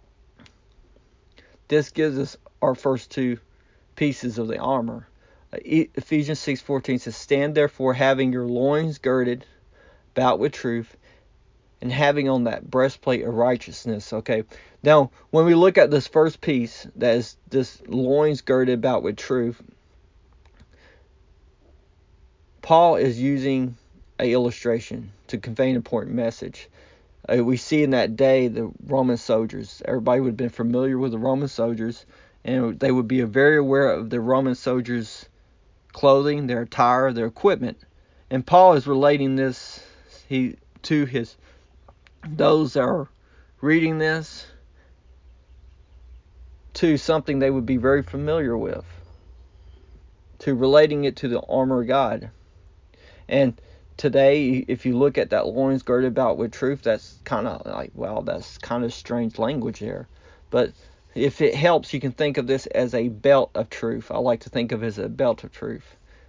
this gives us our first two pieces of the armor. Ephesians 6:14 says, "Stand therefore, having your loins girded about with truth, and having on that breastplate of righteousness." Okay. Now, when we look at this first piece, that is this loins girded about with truth, Paul is using an illustration to convey an important message. We see in that day the Roman soldiers. Everybody would have been familiar with the Roman soldiers, and they would be very aware of the Roman soldiers' clothing, their attire, their equipment. And Paul is relating this to those that are reading this to something they would be very familiar with, to relating it to the armor of God. And today, if you look at that loins girded about with truth, that's kind of like, well, that's kind of strange language there. But if it helps, you can think of this as a belt of truth. I like to think of it as a belt of truth.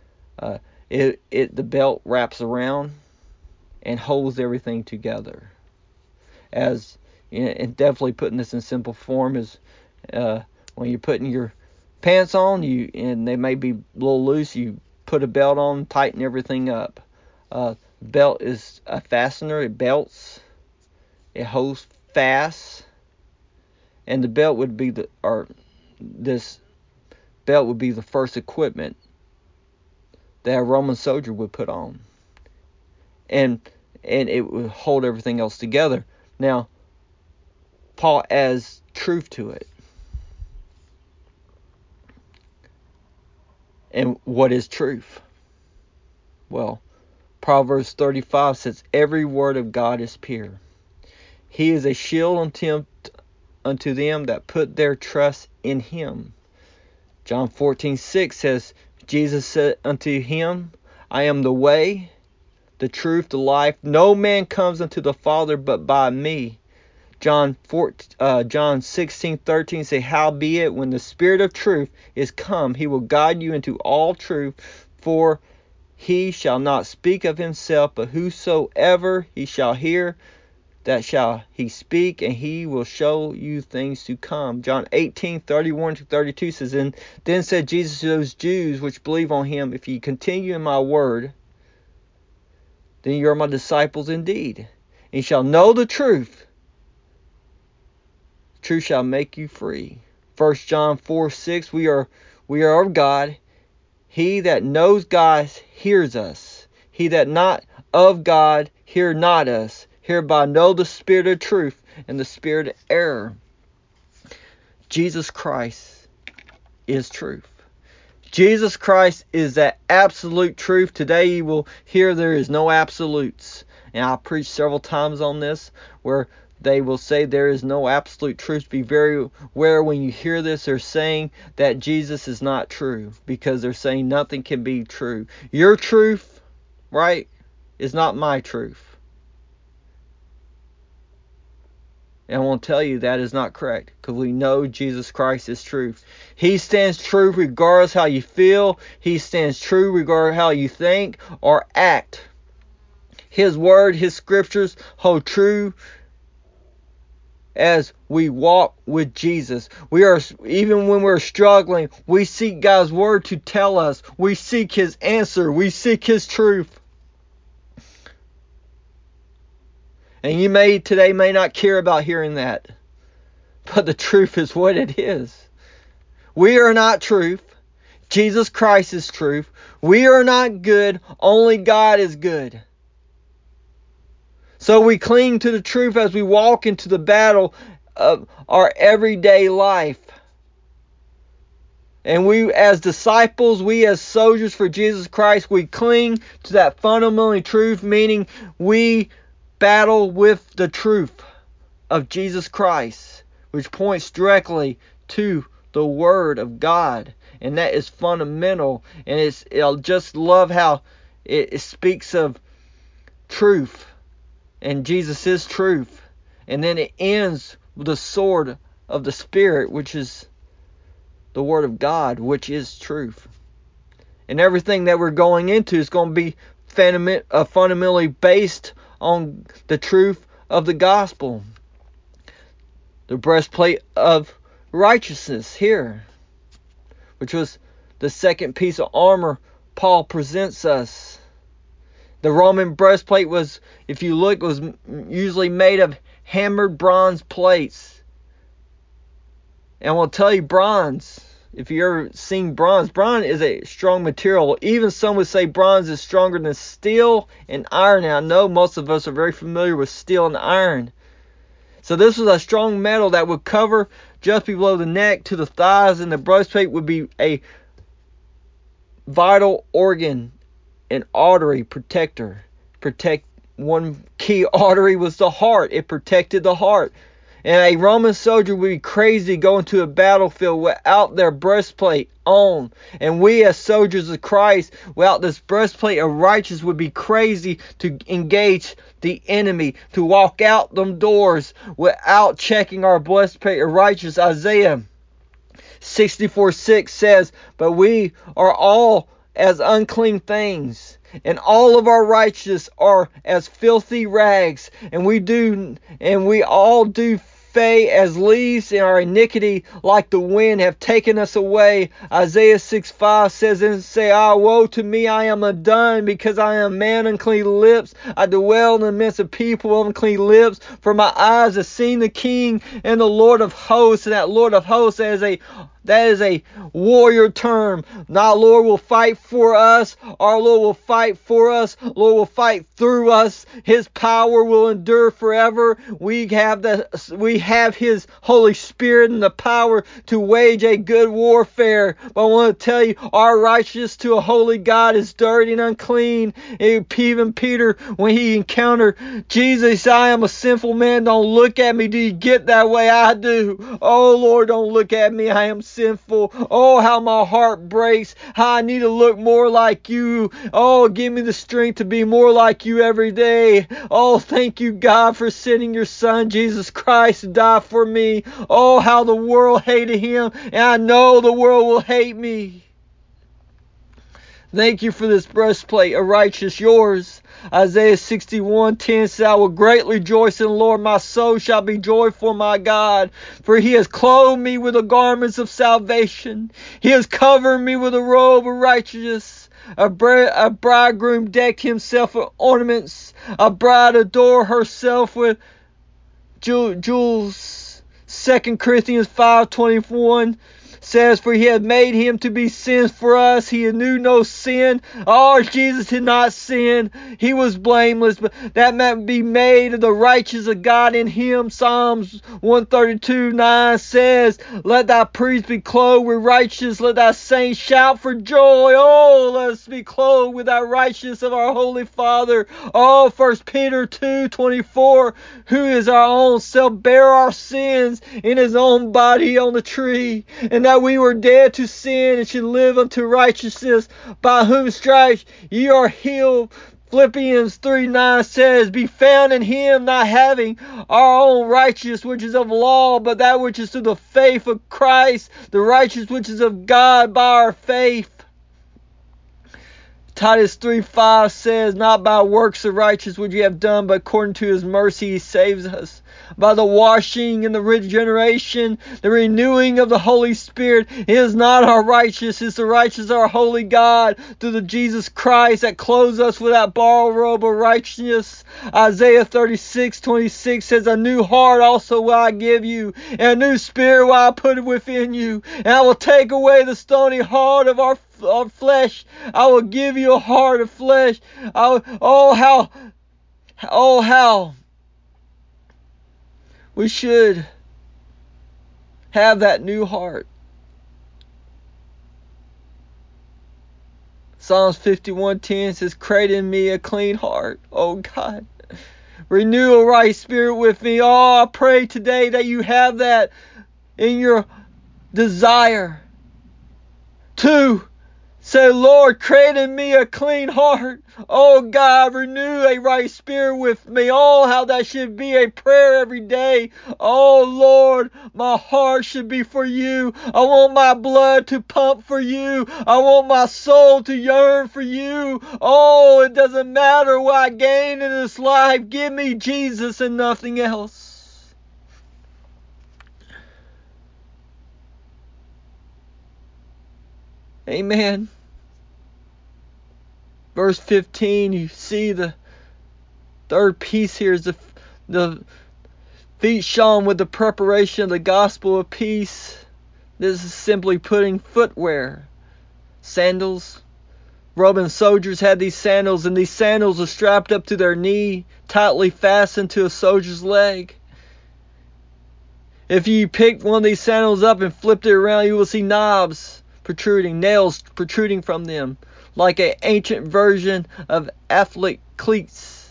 The belt wraps around and holds everything together. As and definitely putting this in simple form is when you're putting your pants on, and they may be a little loose, you put a belt on, tighten everything up. Belt is a fastener. It belts. It holds fast. And the belt would be this belt would be the first equipment that a Roman soldier would put on. And it would hold everything else together. Now, Paul adds truth to it. And what is truth? Well, Proverbs 35 says, "Every word of God is pure. He is a shield unto them that put their trust in him." John 14:6 says, "Jesus said unto him, I am the way, the truth, the life. No man comes unto the Father but by me." John 16:13 say, "Howbeit, when the Spirit of truth is come, he will guide you into all truth, for he shall not speak of himself, but whosoever he shall hear, that shall he speak, and he will show you things to come." John 18:31-32 says, "And then said Jesus to those Jews which believe on him, If ye continue in my word, then you are my disciples indeed. And ye shall know the truth. The truth shall make you free." 1 John 4:6, we are of God. He that knows God hears us. He that not of God hear not us. Hereby know the spirit of truth and the spirit of error. Jesus Christ is truth. Jesus Christ is that absolute truth. Today you will hear there is no absolutes. And I'll preach several times on this where they will say there is no absolute truth. Be very aware when you hear this, they're saying that Jesus is not true, because they're saying nothing can be true. Your truth, right, is not my truth. And I want to tell you that is not correct, because we know Jesus Christ is truth. He stands true regardless how you feel. He stands true regardless how you think or act. His word, His scriptures hold true as we walk with Jesus. Even when we're struggling, we seek God's word to tell us. We seek His answer. We seek His truth. And you today may not care about hearing that, but the truth is what it is. We are not truth. Jesus Christ is truth. We are not good. Only God is good. So we cling to the truth as we walk into the battle of our everyday life. And we as disciples, we as soldiers for Jesus Christ, we cling to that fundamentally truth, meaning we battle with the truth of Jesus Christ, which points directly to the Word of God. And that is fundamental. And I just love how it speaks of truth. And Jesus is truth. And then it ends with the sword of the Spirit, which is the Word of God, which is truth. And everything that we're going into is going to be fundamentally based on the truth of the gospel. The breastplate of righteousness here, which was the second piece of armor Paul presents us. The Roman breastplate was, if you look, was usually made of hammered bronze plates. And I will tell you, bronze, if you ever seen bronze is a strong material. Even some would say bronze is stronger than steel and iron. Now I know most of us are very familiar with steel and iron. So this was a strong metal that would cover just below the neck to the thighs, and the breastplate would be a vital organ and artery protector. One key artery was the heart. It protected the heart. And a Roman soldier would be crazy going to a battlefield without their breastplate on. And we as soldiers of Christ, without this breastplate of righteousness, would be crazy to engage the enemy, to walk out them doors without checking our breastplate of righteousness. Isaiah 64:6 says, "But we are all as unclean things, and all of our righteousness are as filthy rags, and we all do fade as leaves, and our iniquity like the wind have taken us away." Isaiah 6:5 says, "And say, ah, woe to me, I am undone, because I am a man unclean lips. I dwell in the midst of people of unclean lips, for my eyes have seen the King and the Lord of hosts." And that Lord of hosts, that is a warrior term. Our Lord will fight for us. Our Lord will fight for us. Lord will fight through us. His power will endure forever. We have His Holy Spirit and the power to wage a good warfare. But I want to tell you, our righteousness to a holy God is dirty and unclean. Even Peter, when he encountered Jesus, "I am a sinful man. Don't look at me." Do you get that way? I do. "Oh Lord, don't look at me. I am sinful. Oh, how my heart breaks. How I need to look more like you. Oh, give me the strength to be more like you every day. Oh, thank you, God, for sending your Son, Jesus Christ, to die for me. Oh, how the world hated Him, and I know the world will hate me." Thank you for this breastplate of righteousness, yours. Isaiah 61:10 says, "I will greatly rejoice in the Lord. My soul shall be joyful in my God. For He has clothed me with the garments of salvation. He has covered me with a robe of righteousness. A bridegroom decked himself with ornaments. A bride adorned herself with jewels." 2 Corinthians 5:21 says, "For He had made Him to be sin for us. He knew no sin." Oh, Jesus did not sin. He was blameless, but that might be made of the righteousness of God in Him. Psalms 132:9 says, "Let thy priests be clothed with righteousness. Let thy saints shout for joy." Oh, let us be clothed with our righteousness of our Holy Father. Oh, 1 Peter 2:24, "Who is our own self bare our sins in His own body on the tree, and that we were dead to sin and should live unto righteousness, by whom stripes ye are healed. Philippians 3:9 says, be found in him, not having our own righteousness which is of law, but that which is through the faith of Christ, the righteousness which is of God by our faith. Titus 3:5 says, not by works of righteousness which we have done, but according to his mercy he saves us, by the washing and the regeneration, the renewing of the Holy Spirit. It is not our righteousness, it's the righteousness of our holy God through the Jesus Christ that clothes us with that borrowed robe of righteousness. Isaiah 36:26 says, a new heart also will I give you, and a new spirit will I put within you, and I will take away the stony heart of our flesh. I will give you a heart of flesh. How we should have that new heart. Psalms 51:10 says, create in me a clean heart, oh God. Renew a right spirit with me. Oh, I pray today that you have that in your desire to say, Lord, create in me a clean heart. Oh God, renew a right spirit with me. Oh, how that should be a prayer every day. Oh Lord, my heart should be for you. I want my blood to pump for you. I want my soul to yearn for you. Oh, it doesn't matter what I gain in this life. Give me Jesus and nothing else. Amen. Verse 15, you see the third piece here is the feet shone with the preparation of the gospel of peace. This is simply putting footwear, sandals. Roman soldiers had these sandals, and these sandals are strapped up to their knee, tightly fastened to a soldier's leg. If you picked one of these sandals up and flipped it around, you will see knobs protruding, nails protruding from them, like an ancient version of athlete cleats.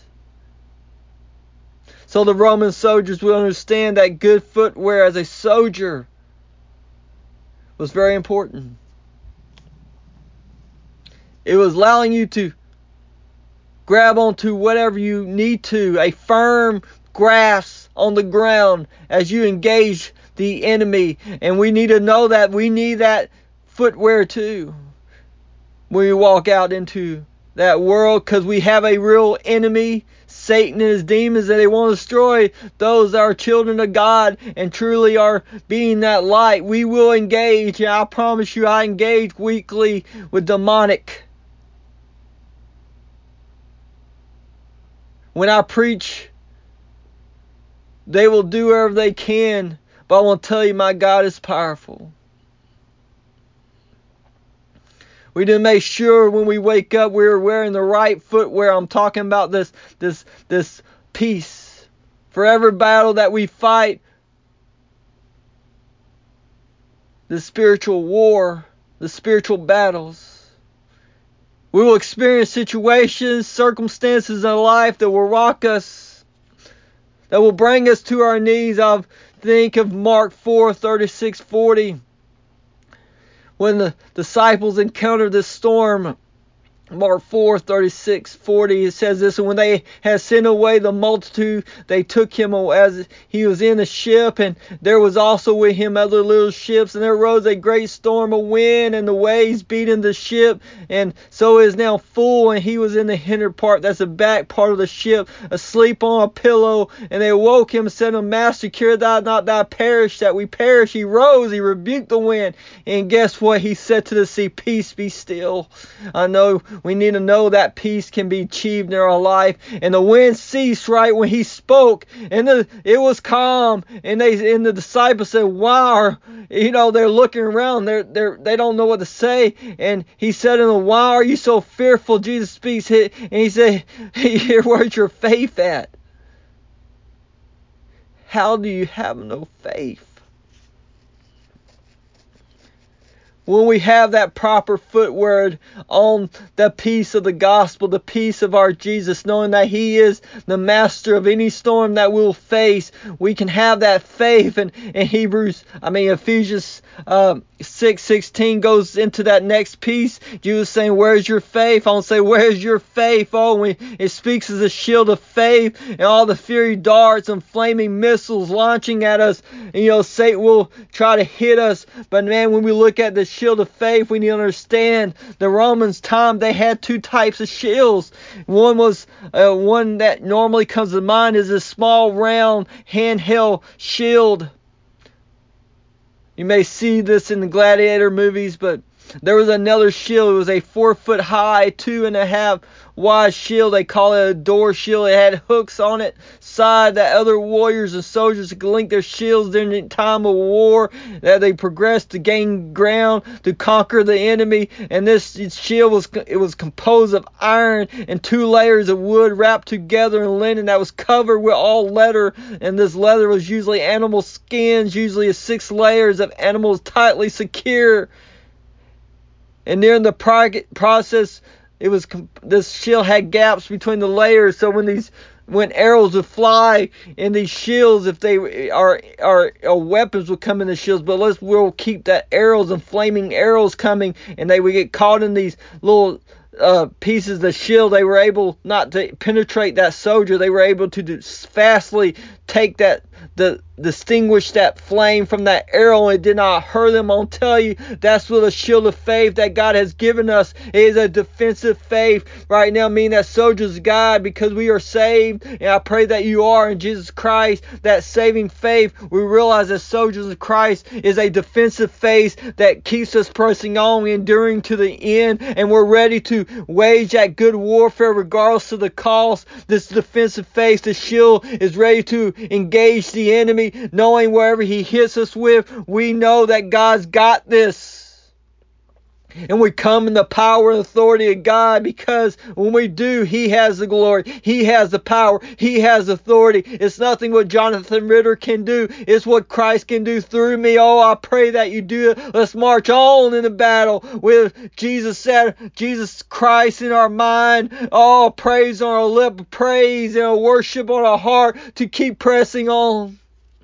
So the Roman soldiers will understand that good footwear as a soldier was very important. It was allowing you to grab onto whatever you need to, a firm grasp on the ground as you engage the enemy. And we need to know that we need that footwear too when we walk out into that world, because we have a real enemy, Satan and his demons, that they want to destroy those that are children of God and truly are being that light. We will engage, and I promise you, I engage weekly with demonic. When I preach, they will do whatever they can, but I want to tell you, my God is powerful. We need to make sure when we wake up we're wearing the right footwear. I'm talking about this peace. For every battle that we fight, the spiritual war, the spiritual battles, we will experience situations, circumstances in life that will rock us, that will bring us to our knees. I think of Mark 4:36-40. When the disciples encountered this storm, Mark 4:36-40, it says this, and when they had sent away the multitude, they took him as he was in a ship, and there was also with him other little ships, and there arose a great storm of wind, and the waves beating the ship, and so it is now full, and he was in the hinder part, that's the back part of the ship, asleep on a pillow, and they awoke him and said to him, Master, care thou not that perish, that we perish? He rose, he rebuked the wind, and guess what? He said to the sea, peace, be still. I know we need to know that peace can be achieved in our life. And the wind ceased right when he spoke, and it was calm. And the disciples said, "Wow!" They're looking around. They don't know what to say. And he said to them, "Why are you so fearful?" Jesus speaks, and he said, "Where's your faith at? How do you have no faith?" When we have that proper footwear on, the peace of the gospel, the peace of our Jesus, knowing that He is the master of any storm that we'll face, we can have that faith. And Ephesians 6:16 goes into that next piece. Jesus saying, where's your faith? I want to say, where's your faith? Oh, when it speaks as a shield of faith, and all the fiery darts and flaming missiles launching at us. And Satan will try to hit us. But man, when we look at the shield of faith, we need to understand the Romans time, they had two types of shields. One was one that normally comes to mind is a small round handheld shield. You may see this in the gladiator movies, but there was another shield. It was a 4 foot high, 2.5 wide shield. They call it a door shield. It had hooks on its side that other warriors and soldiers could link their shields during the time of war, that they progressed to gain ground, to conquer the enemy. And this shield was composed of iron and 2 layers of wood wrapped together in linen that was covered with all leather. And this leather was usually animal skins, usually 6 layers of animals tightly secure. And during the process, this shield had gaps between the layers, so when arrows would fly in these shields, if they are weapons would come in the shields, but we'll keep that arrows and flaming arrows coming, and they would get caught in these little pieces of the shield. They were able not to penetrate that soldier. They were able to fastly take distinguish that flame from that arrow, and it did not hurt them. I'll tell you, that's what a shield of faith that God has given us. It is a defensive faith right now, meaning that soldiers of God, because we are saved, and I pray that you are in Jesus Christ, that saving faith, we realize that soldiers of Christ is a defensive faith that keeps us pressing on, enduring to the end, and we're ready to wage that good warfare regardless of the cost. This defensive faith, the shield, is ready to engage the enemy, knowing wherever he hits us with, we know that God's got this. And we come in the power and authority of God, because when we do, He has the glory. He has the power. He has authority. It's nothing what Jonathan Ritter can do. It's what Christ can do through me. Oh, I pray that you do it. Let's march on in the battle with Jesus Christ in our mind. Oh, praise on our lip, praise and worship on our heart to keep pressing on.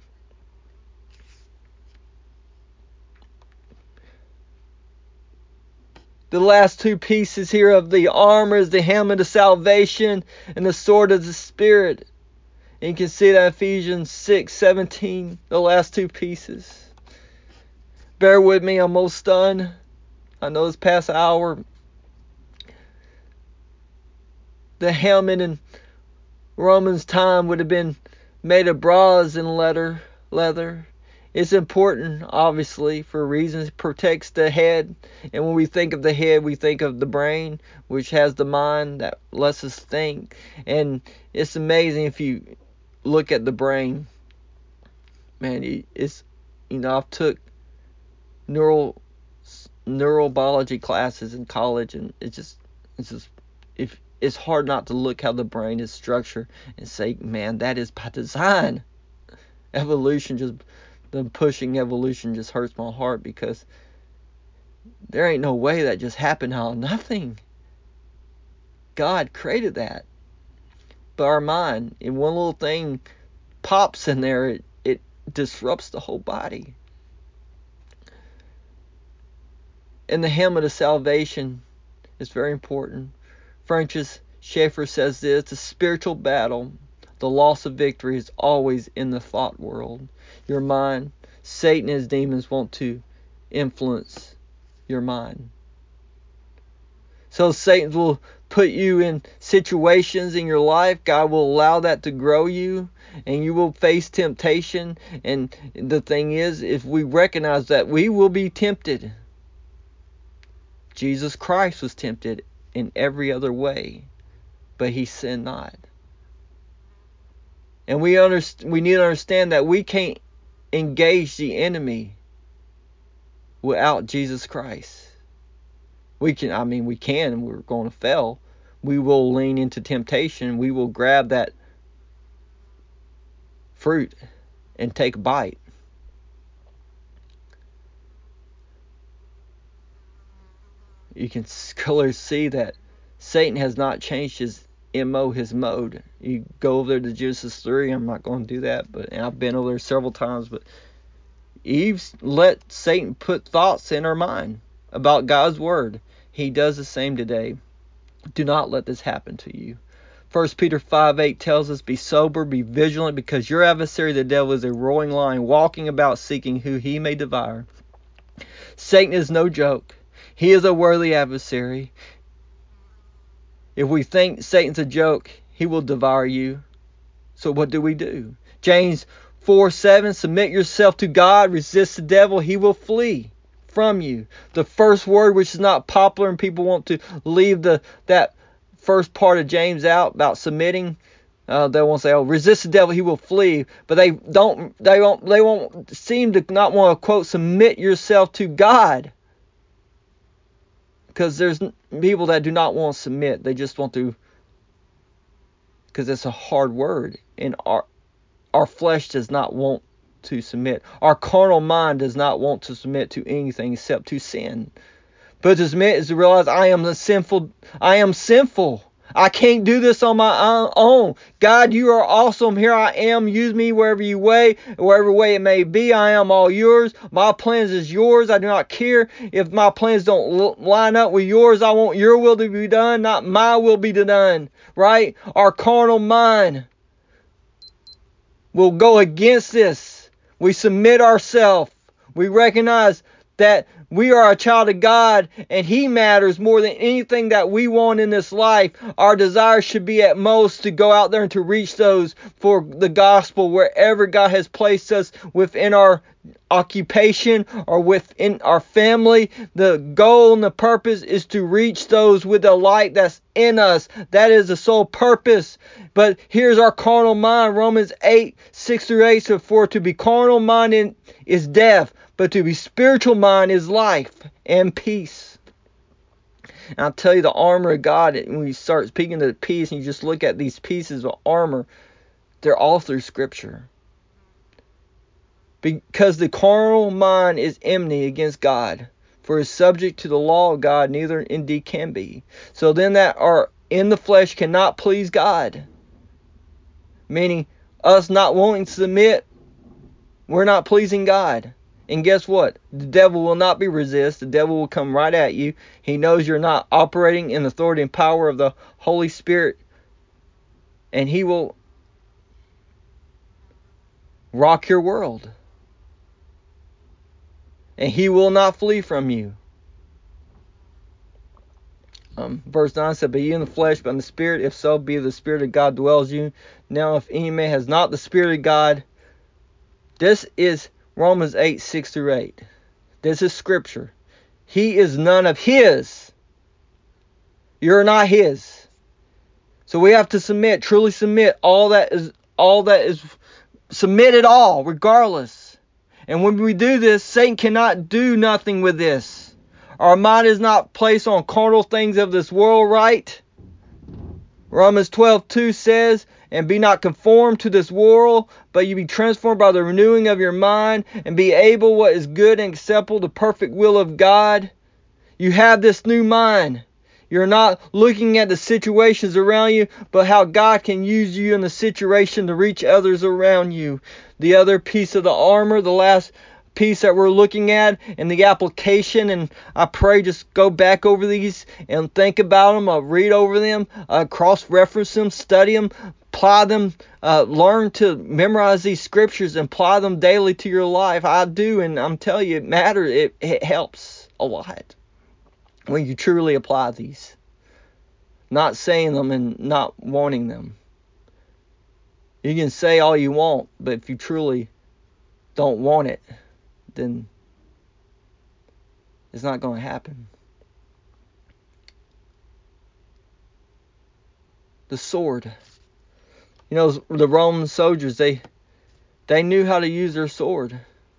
The last 2 pieces here of the armor is the helmet of salvation and the sword of the Spirit. And you can see that in Ephesians 6:17, the last 2 pieces. Bear with me, I'm almost done. I know it's past an hour. The helmet in Romans' time would have been made of bronze and leather. It's important, obviously, for reasons. It protects the head. And when we think of the head, we think of the brain, which has the mind that lets us think. And it's amazing if you look at the brain. Man, I've took neurobiology classes in college, and it's hard not to look how the brain is structured and say, man, that is by design. Pushing evolution just hurts my heart, because there ain't no way that just happened out of nothing. God created that. But our mind, in one little thing pops in there, it disrupts the whole body. And the helmet of salvation is very important. Francis Schaeffer says this: the spiritual battle, the loss of victory, is always in the thought world. Your mind. Satan and his demons want to influence your mind. So Satan will put you in situations in your life. God will allow that to grow you, and you will face temptation. And the thing is, if we recognize that, we will be tempted. Jesus Christ was tempted in every other way, but He sinned not. And we need to understand that we can't engage the enemy without Jesus Christ. We can, we're going to fail. We will lean into temptation. We will grab that fruit and take a bite. you can clearly see that Satan has not changed his MO, his mode. You go over there to Genesis 3, I'm not going to do that, and I've been over there several times, but Eve's let Satan put thoughts in her mind about God's word. He does the same today. Do not let this happen to you. 1 Peter 5:8 tells us, be sober, be vigilant, because your adversary the devil is a roaring lion, walking about seeking who he may devour. Satan is no joke. He is a worthy adversary. If we think Satan's a joke, he will devour you. So what do? James 4:7, submit yourself to God, resist the devil, he will flee from you. The first word, which is not popular, and people want to leave that first part of James out about submitting. They won't say, "Oh, resist the devil, he will flee," but they won't seem to not want to quote, submit yourself to God, because there's people that do not want to submit. They just want to, because it's a hard word, and our flesh does not want to submit. Our carnal mind does not want to submit to anything except to sin. But to submit is to realize I am sinful. I can't do this on my own. God, you are awesome. Here I am. Use me wherever way it may be. I am all yours. My plans is yours. I do not care if my plans don't line up with yours. I want your will to be done, not my will be done. Right? Our carnal mind will go against this. We submit ourselves. We recognize that we are a child of God, and He matters more than anything that we want in this life. Our desire should be at most to go out there and to reach those for the gospel wherever God has placed us within our occupation or within our family. The goal and the purpose is to reach those with the light that's in us. That is the sole purpose. But here's our carnal mind. Romans 8:6-8 says, for to be carnal minded is death, but to be spiritual mind is life and peace. And I'll tell you, the armor of God, when you start speaking to the peace and you just look at these pieces of armor, they're all through Scripture. Because the carnal mind is enmity against God, for is subject to the law of God, neither indeed can be. So then that are in the flesh cannot please God. Meaning, us not wanting to submit, we're not pleasing God. And guess what? The devil will not be resisted. The devil will come right at you. He knows you're not operating in the authority and power of the Holy Spirit. And he will rock your world. And he will not flee from you. Verse 9 said, but ye in the flesh, but in the Spirit, if so be the Spirit of God dwells you. Now if any man has not the Spirit of God, this is Romans 8:6-8. This is Scripture. He is none of his. You're not his. So we have to submit, truly submit. All that is submit it all, regardless. And when we do this, Satan cannot do nothing with this. Our mind is not placed on carnal things of this world, right? Romans 12:2 says, and be not conformed to this world, but you be transformed by the renewing of your mind, and be able what is good and acceptable, the perfect will of God. You have this new mind. You're not looking at the situations around you, but how God can use you in the situation to reach others around you. The other piece of the armor, the last piece that we're looking at, and the application, and I pray just go back over these and think about them, read over them, cross-reference them, study them, apply them, learn to memorize these scriptures and apply them daily to your life. I do, and I'm telling you, it matters. It helps a lot when you truly apply these. Not saying them and not wanting them. You can say all you want, but if you truly don't want it, then it's not going to happen. The sword. You know, the Roman soldiers, they knew how to use their sword.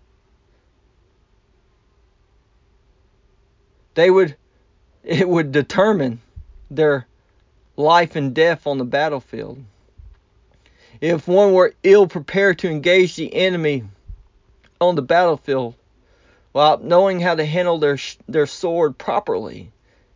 It would determine their life and death on the battlefield. If one were ill prepared to engage the enemy on the battlefield, without knowing how to handle their sword properly,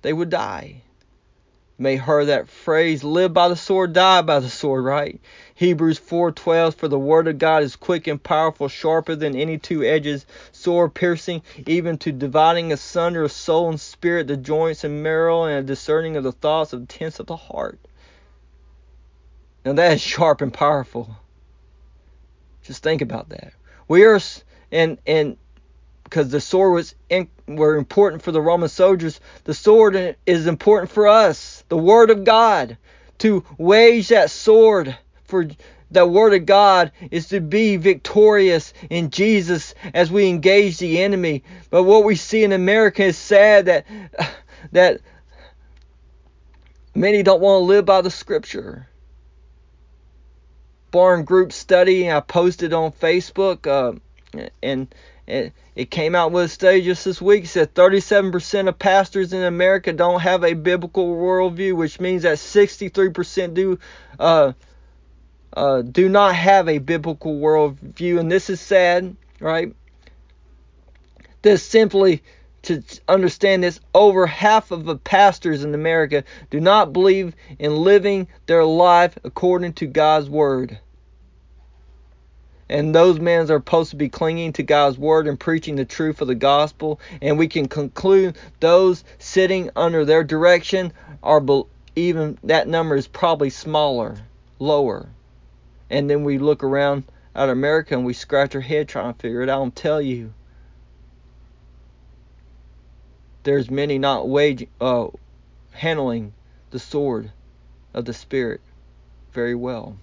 they would die. You may have heard that phrase, live by the sword, die by the sword, right? Hebrews 4:12, for the word of God is quick and powerful, sharper than any two-edged sword, piercing even to dividing asunder of soul and spirit, the joints and marrow, and a discerning of the thoughts of intents of the heart. Now that is sharp and powerful. Just think about that. We are, and because the sword were important for the Roman soldiers, the sword is important for us. The Word of God, to wage that sword for the Word of God is to be victorious in Jesus as we engage the enemy. But what we see in America is sad that many don't want to live by the Scripture. Barn Group study, I posted on Facebook, and it came out with a study just this week. It said 37% of pastors in America don't have a biblical worldview, which means that 63% do not have a biblical worldview. And this is sad, right? This simply, to understand this, over half of the pastors in America do not believe in living their life according to God's Word. And those men are supposed to be clinging to God's Word and preaching the truth of the gospel. And we can conclude those sitting under their direction are even that number is probably smaller, lower. And then we look around at America and we scratch our head trying to figure it out. I'll tell you, there's many not handling the sword of the Spirit very well.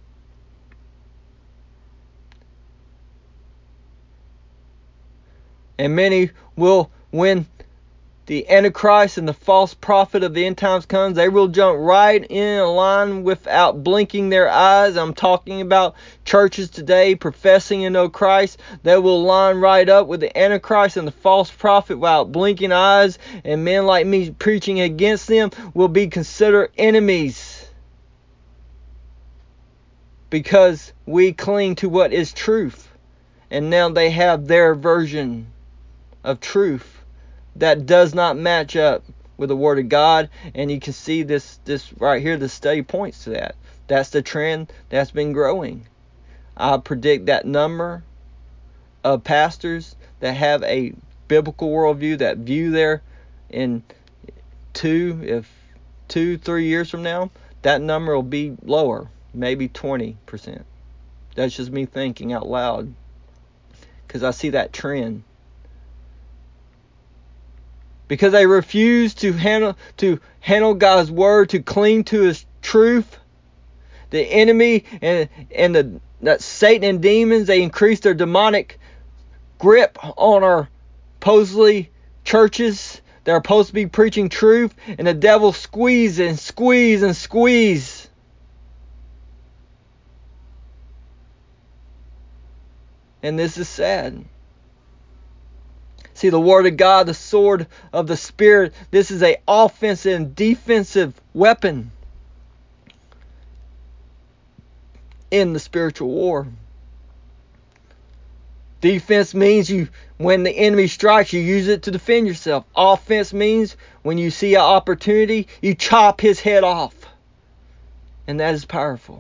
And many will, when the Antichrist and the false prophet of the end times comes, they will jump right in line without blinking their eyes. I'm talking about churches today professing to know Christ. They will line right up with the Antichrist and the false prophet without blinking eyes. And men like me preaching against them will be considered enemies, because we cling to what is truth. And now they have their version of truth that does not match up with the Word of God. And you can see this right here. The study points to that. That's the trend that's been growing. I predict that number of pastors that have a biblical worldview, that view there in 3 years from now, that number will be lower, maybe 20%. That's just me thinking out loud, because I see that trend. Because they refuse to handle God's Word, to cling to His truth. The enemy and that Satan and demons, they increase their demonic grip on our supposedly churches that are supposed to be preaching truth, and the devil squeeze and squeeze and squeeze. And this is sad. See, the Word of God, the sword of the Spirit, this is an offensive and defensive weapon in the spiritual war. Defense means when the enemy strikes, you use it to defend yourself. Offense means when you see an opportunity, you chop his head off. And that is powerful.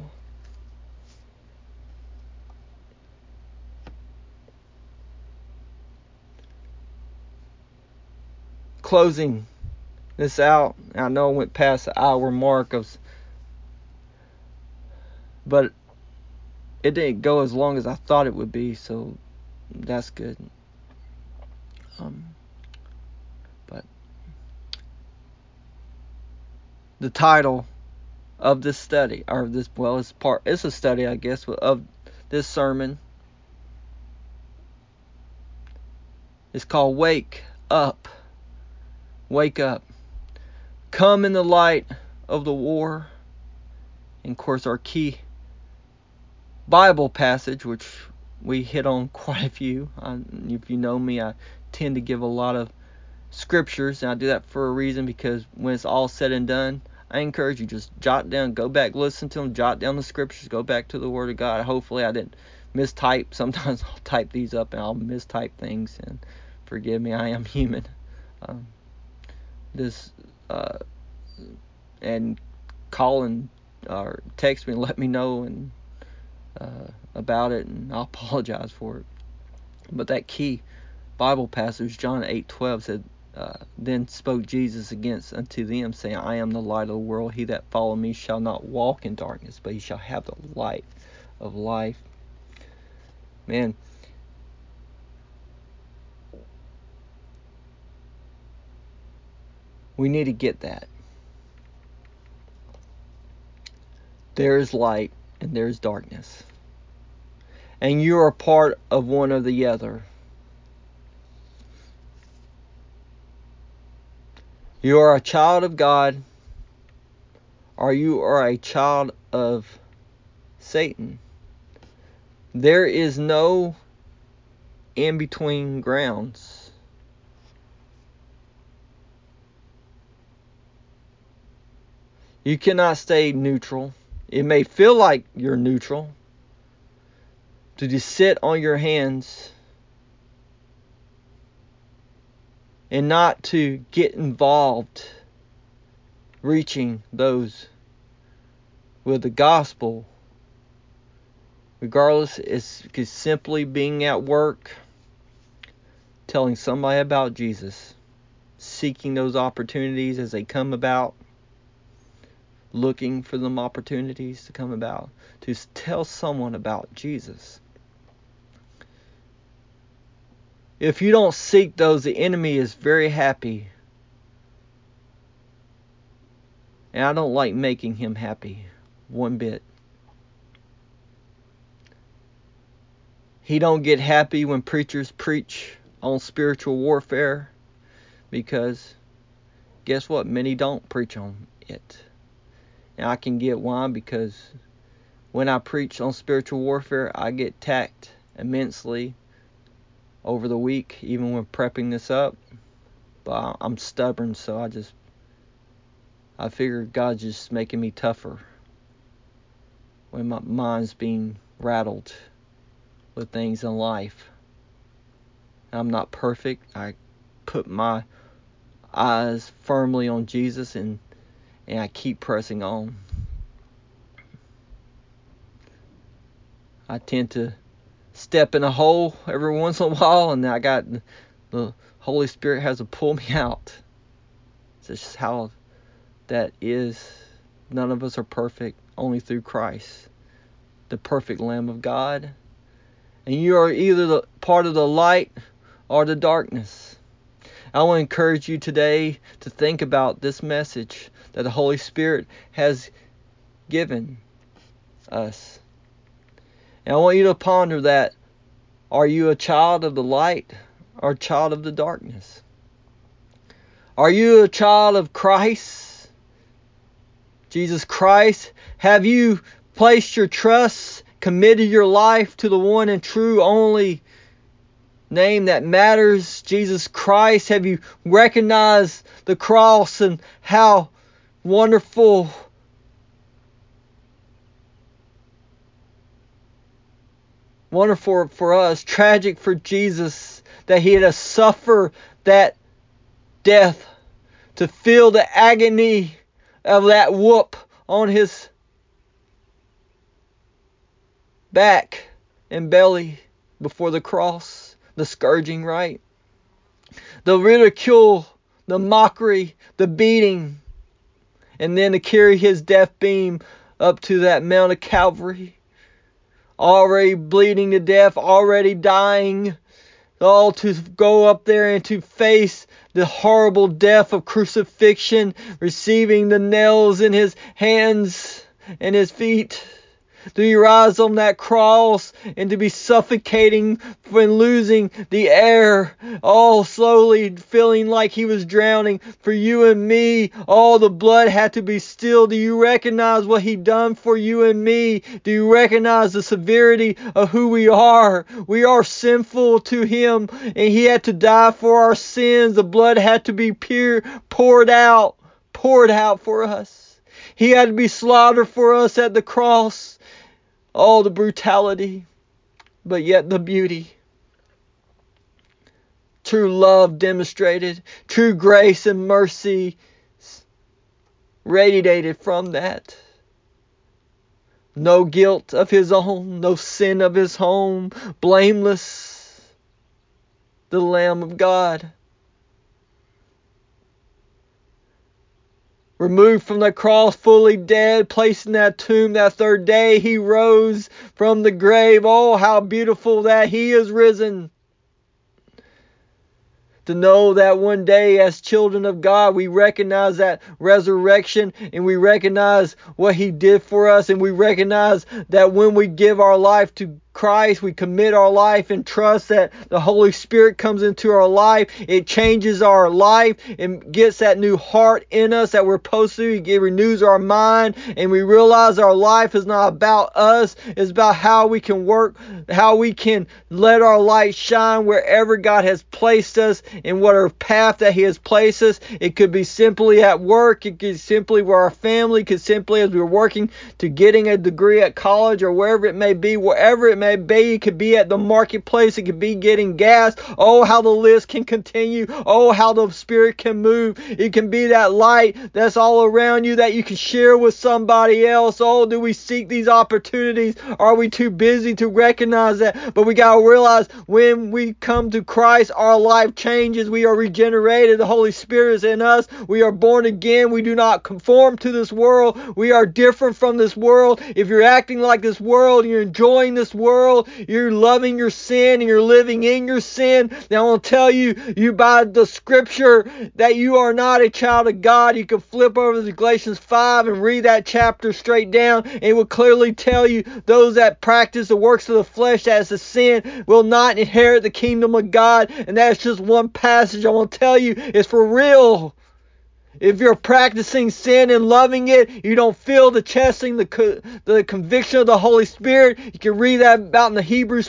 Closing this out, I know I went past the hour mark but it didn't go as long as I thought it would be, so that's good. But the title of this study, or this, well, it's a study, I guess, of this sermon. It's called Wake Up. Wake up. Come in the light of the war. And of course, our key Bible passage, which we hit on quite a few. If you know me, I tend to give a lot of scriptures, and I do that for a reason, because when it's all said and done, I encourage you, just jot down, go back, listen to them, jot down the scriptures, go back to the Word of God. Hopefully I didn't mistype. Sometimes I'll type these up and I'll mistype things, and forgive me, I am human. This and call and or text me and let me know and about it, and I'll apologize for it. But that key Bible passage, John 8:12, said, then spoke Jesus against unto them, saying, I am the light of the world. He that follow me shall not walk in darkness, but he shall have the light of life. Man, we need to get that. There is light and there is darkness. And you are part of one or the other. You are a child of God, or you are a child of Satan. There is no in-between grounds. You cannot stay neutral. It may feel like you're neutral, to just sit on your hands and not to get involved reaching those with the gospel. Regardless, it's simply being at work, telling somebody about Jesus, seeking those opportunities as they come about, looking for them opportunities to come about, to tell someone about Jesus. If you don't seek those, the enemy is very happy. And I don't like making him happy one bit. He don't get happy when preachers preach on spiritual warfare, because guess what? Many don't preach on it. And I can get why, because when I preach on spiritual warfare, I get attacked immensely over the week, even when prepping this up. But I'm stubborn, so I figure God's just making me tougher when my mind's being rattled with things in life. I'm not perfect. I put my eyes firmly on Jesus, and I keep pressing on. I tend to step in a hole every once in a while, and I got the Holy Spirit has to pull me out. It's just how that is. None of us are perfect, only through Christ, the perfect Lamb of God. And you are either the part of the light or the darkness. I want to encourage you today to think about this message that the Holy Spirit has given us. And I want you to ponder that. Are you a child of the light or a child of the darkness? Are you a child of Christ, Jesus Christ? Have you placed your trust, committed your life to the one and true only name that matters, Jesus Christ? Have you recognized the cross and how wonderful for us, tragic for Jesus, that he had to suffer that death, to feel the agony of that whoop on his back and belly before the cross, the scourging, right? The ridicule, the mockery, the beating, and then to carry his death beam up to that Mount of Calvary, already bleeding to death, already dying, all to go up there and to face the horrible death of crucifixion, receiving the nails in his hands and his feet. To be rise on that cross and to be suffocating when losing the air, all slowly feeling like he was drowning for you and me. All the blood had to be stilled. Do you recognize what he done for you and me? Do you recognize the severity of who we are? We are sinful to him, and he had to die for our sins. The blood had to be poured out for us. He had to be slaughtered for us at the cross. All the brutality, but yet the beauty. True love demonstrated, true grace and mercy radiated from that. No guilt of his own, no sin of his own, blameless, the Lamb of God. Removed from the cross, fully dead, placed in that tomb that third day, he rose from the grave. Oh, how beautiful that he is risen. To know that one day as children of God, we recognize that resurrection and we recognize what he did for us, and we recognize that when we give our life to Christ, we commit our life and trust that the Holy Spirit comes into our life. It changes our life and gets that new heart in us that we're supposed to. It renews our mind, and we realize our life is not about us. It's about how we can work, how we can let our light shine wherever God has placed us, in whatever path that he has placed us. It could be simply at work. It could be simply with our family. It could simply as we're working to getting a degree at college or wherever it may be, wherever it may be. It could be at the marketplace. It could be getting gas. Oh, how the list can continue. Oh, how the Spirit can move. It can be that light that's all around you that you can share with somebody else. Oh, do we seek these opportunities? Are we too busy to recognize that? But we got to realize when we come to Christ, our life changes. We are regenerated. The Holy Spirit is in us. We are born again. We do not conform to this world. We are different from this world. If you're acting like this world, you're enjoying this world, you're loving your sin, and you're living in your sin, then I want to tell you by the scripture that you are not a child of God. You can flip over to Galatians 5 and read that chapter straight down, and it will clearly tell you those that practice the works of the flesh as a sin will not inherit the kingdom of God. And that's just one passage I want to tell you is for real. If you're practicing sin and loving it, you don't feel the chastening, the conviction of the Holy Spirit. You can read that about in the Hebrews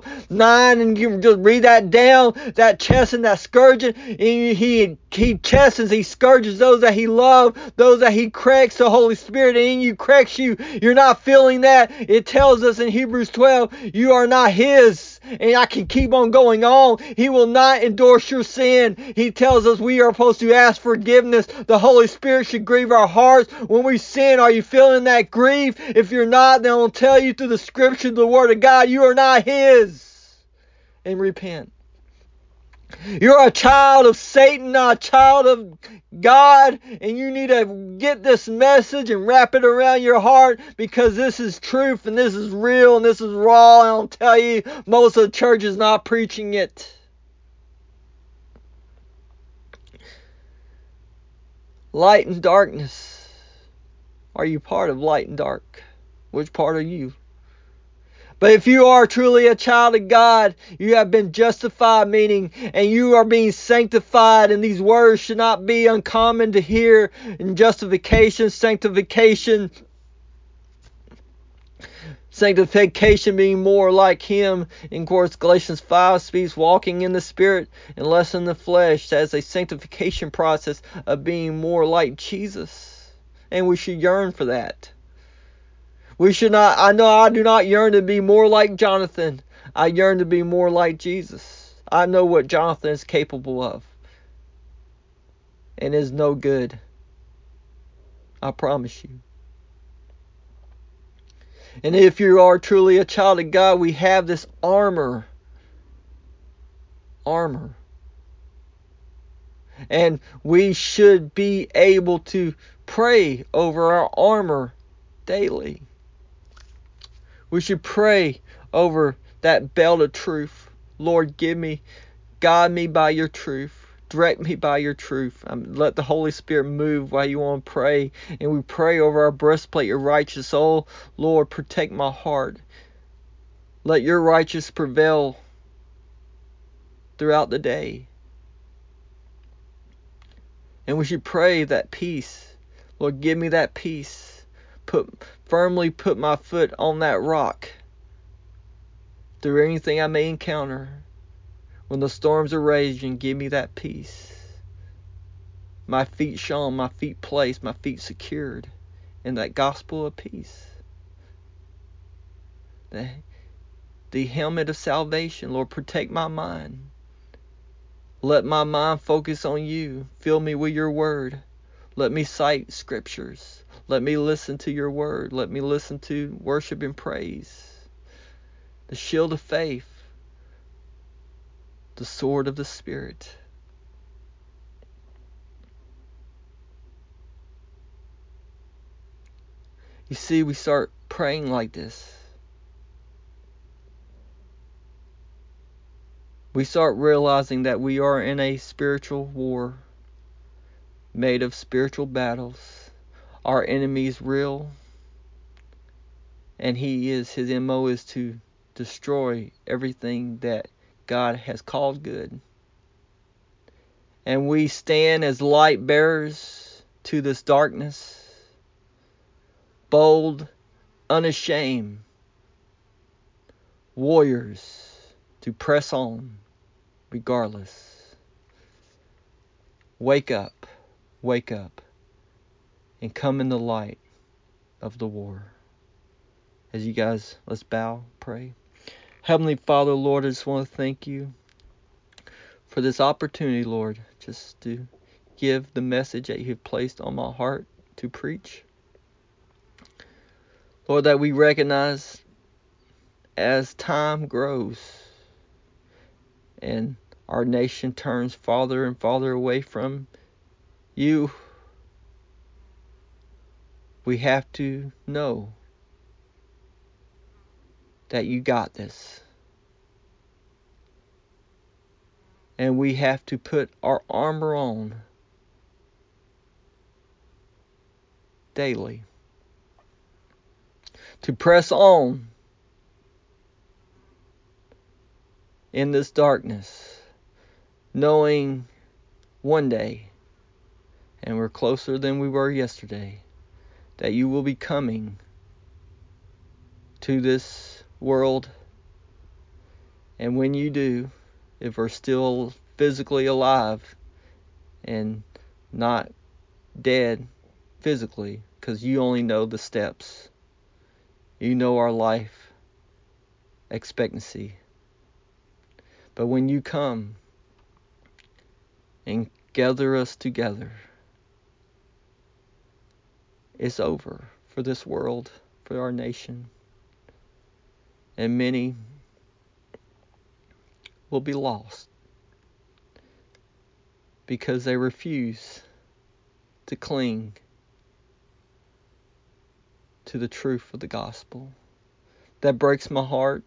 12:9, and you can just read that down, that chastening, that scourging. And he chastens, he scourges those that he loves, those that he corrects. The Holy Spirit in you corrects you. You're not feeling that. It tells us in Hebrews 12, you are not his. And I can keep on going on. He will not endorse your sin. He tells us we are supposed to ask forgiveness. The Holy Spirit should grieve our hearts when we sin. Are you feeling that grief? If you're not, then I'll tell you through the scripture, the word of God, you are not his. And repent. You're a child of Satan, not a child of God, and you need to get this message and wrap it around your heart, because this is truth and this is real and this is raw. And I'll tell you, most of the church is not preaching it. Light and darkness. Are you part of light and dark? Which part are you? But if you are truly a child of God, you have been justified, meaning, and you are being sanctified, and these words should not be uncommon to hear in justification, sanctification. Sanctification being more like him. In course, Galatians 5 speaks walking in the Spirit and less in the flesh as a sanctification process of being more like Jesus. And we should yearn for that. We should not, I know I do not yearn to be more like Jonathan. I yearn to be more like Jesus. I know what Jonathan is capable of. And is no good. I promise you. And if you are truly a child of God, we have this armor. And we should be able to pray over our armor daily. We should pray over that belt of truth. Lord, guide me by your truth. Direct me by your truth. Let the Holy Spirit move while you want to pray. And we pray over our breastplate, your righteous. Oh, Lord, protect my heart. Let your righteousness prevail throughout the day. And we should pray that peace. Lord, give me that peace. Firmly put my foot on that rock through anything I may encounter. When the storms are raging, give me that peace. My feet shone, my feet placed, my feet secured in that gospel of peace. The helmet of salvation. Lord, protect my mind. Let my mind focus on you. Fill me with your word. Let me cite scriptures. Let me listen to your word. Let me listen to worship and praise. The shield of faith. The sword of the Spirit. You see, we start praying like this. We start realizing that we are in a spiritual war made of spiritual battles. Our enemy is real, and his MO is to destroy everything that God has called good. And we stand as light bearers to this darkness, bold, unashamed warriors to press on regardless. Wake up, and come in the light of the war. As you guys, let's bow, pray. Heavenly Father, Lord, I just want to thank you for this opportunity, Lord, just to give the message that you have placed on my heart to preach. Lord, that we recognize as time grows and our nation turns farther and farther away from you, we have to know that you got this. And we have to put our armor on daily to press on in this darkness, knowing one day, and we're closer than we were yesterday, that you will be coming to this world. And when you do, if we're still physically alive and not dead physically, because you only know the steps, you know our life expectancy. But when you come and gather us together, it's over for this world, for our nation. And many will be lost because they refuse to cling to the truth of the gospel. That breaks my heart.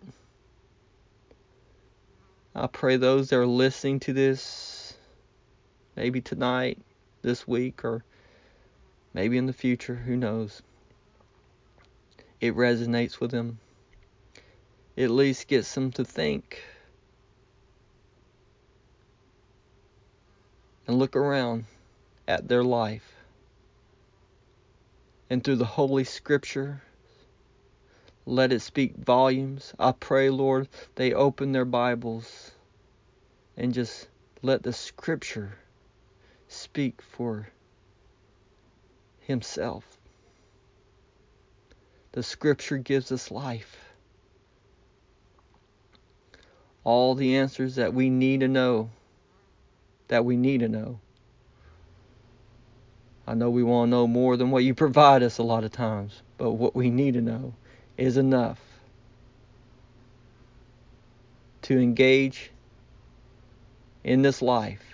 I pray those that are listening to this, maybe tonight, this week, or maybe in the future, who knows, it resonates with them. It at least gets them to think and look around at their life. And through the Holy Scripture, let it speak volumes. I pray, Lord, they open their Bibles and just let the Scripture speak for Himself. The Scripture gives us life. All the answers that we need to know, I know we want to know more than what you provide us a lot of times, but what we need to know is enough to engage in this life,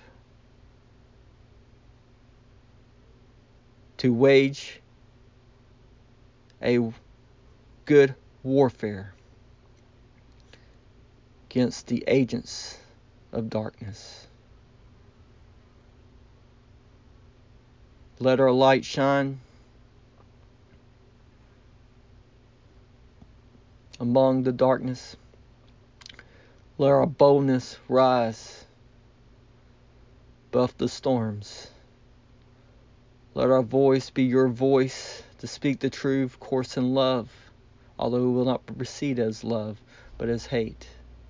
to wage a good warfare against the agents of darkness. Let our light shine among the darkness. Let our boldness rise above the storms. Let our voice be your voice to speak the truth, of course, in love, although it will not proceed as love, but as hate.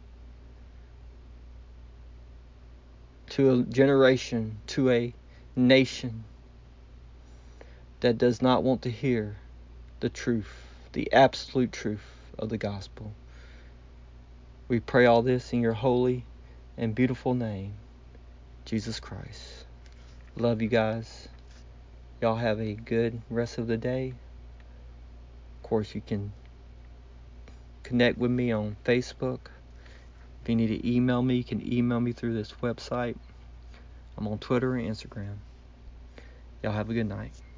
To a generation, to a nation that does not want to hear the truth, the absolute truth of the gospel. We pray all this in your holy and beautiful name, Jesus Christ. Love you guys. Y'all have a good rest of the day. Of course, you can connect with me on Facebook. If you need to email me, you can email me through this website. I'm on Twitter and Instagram. Y'all have a good night.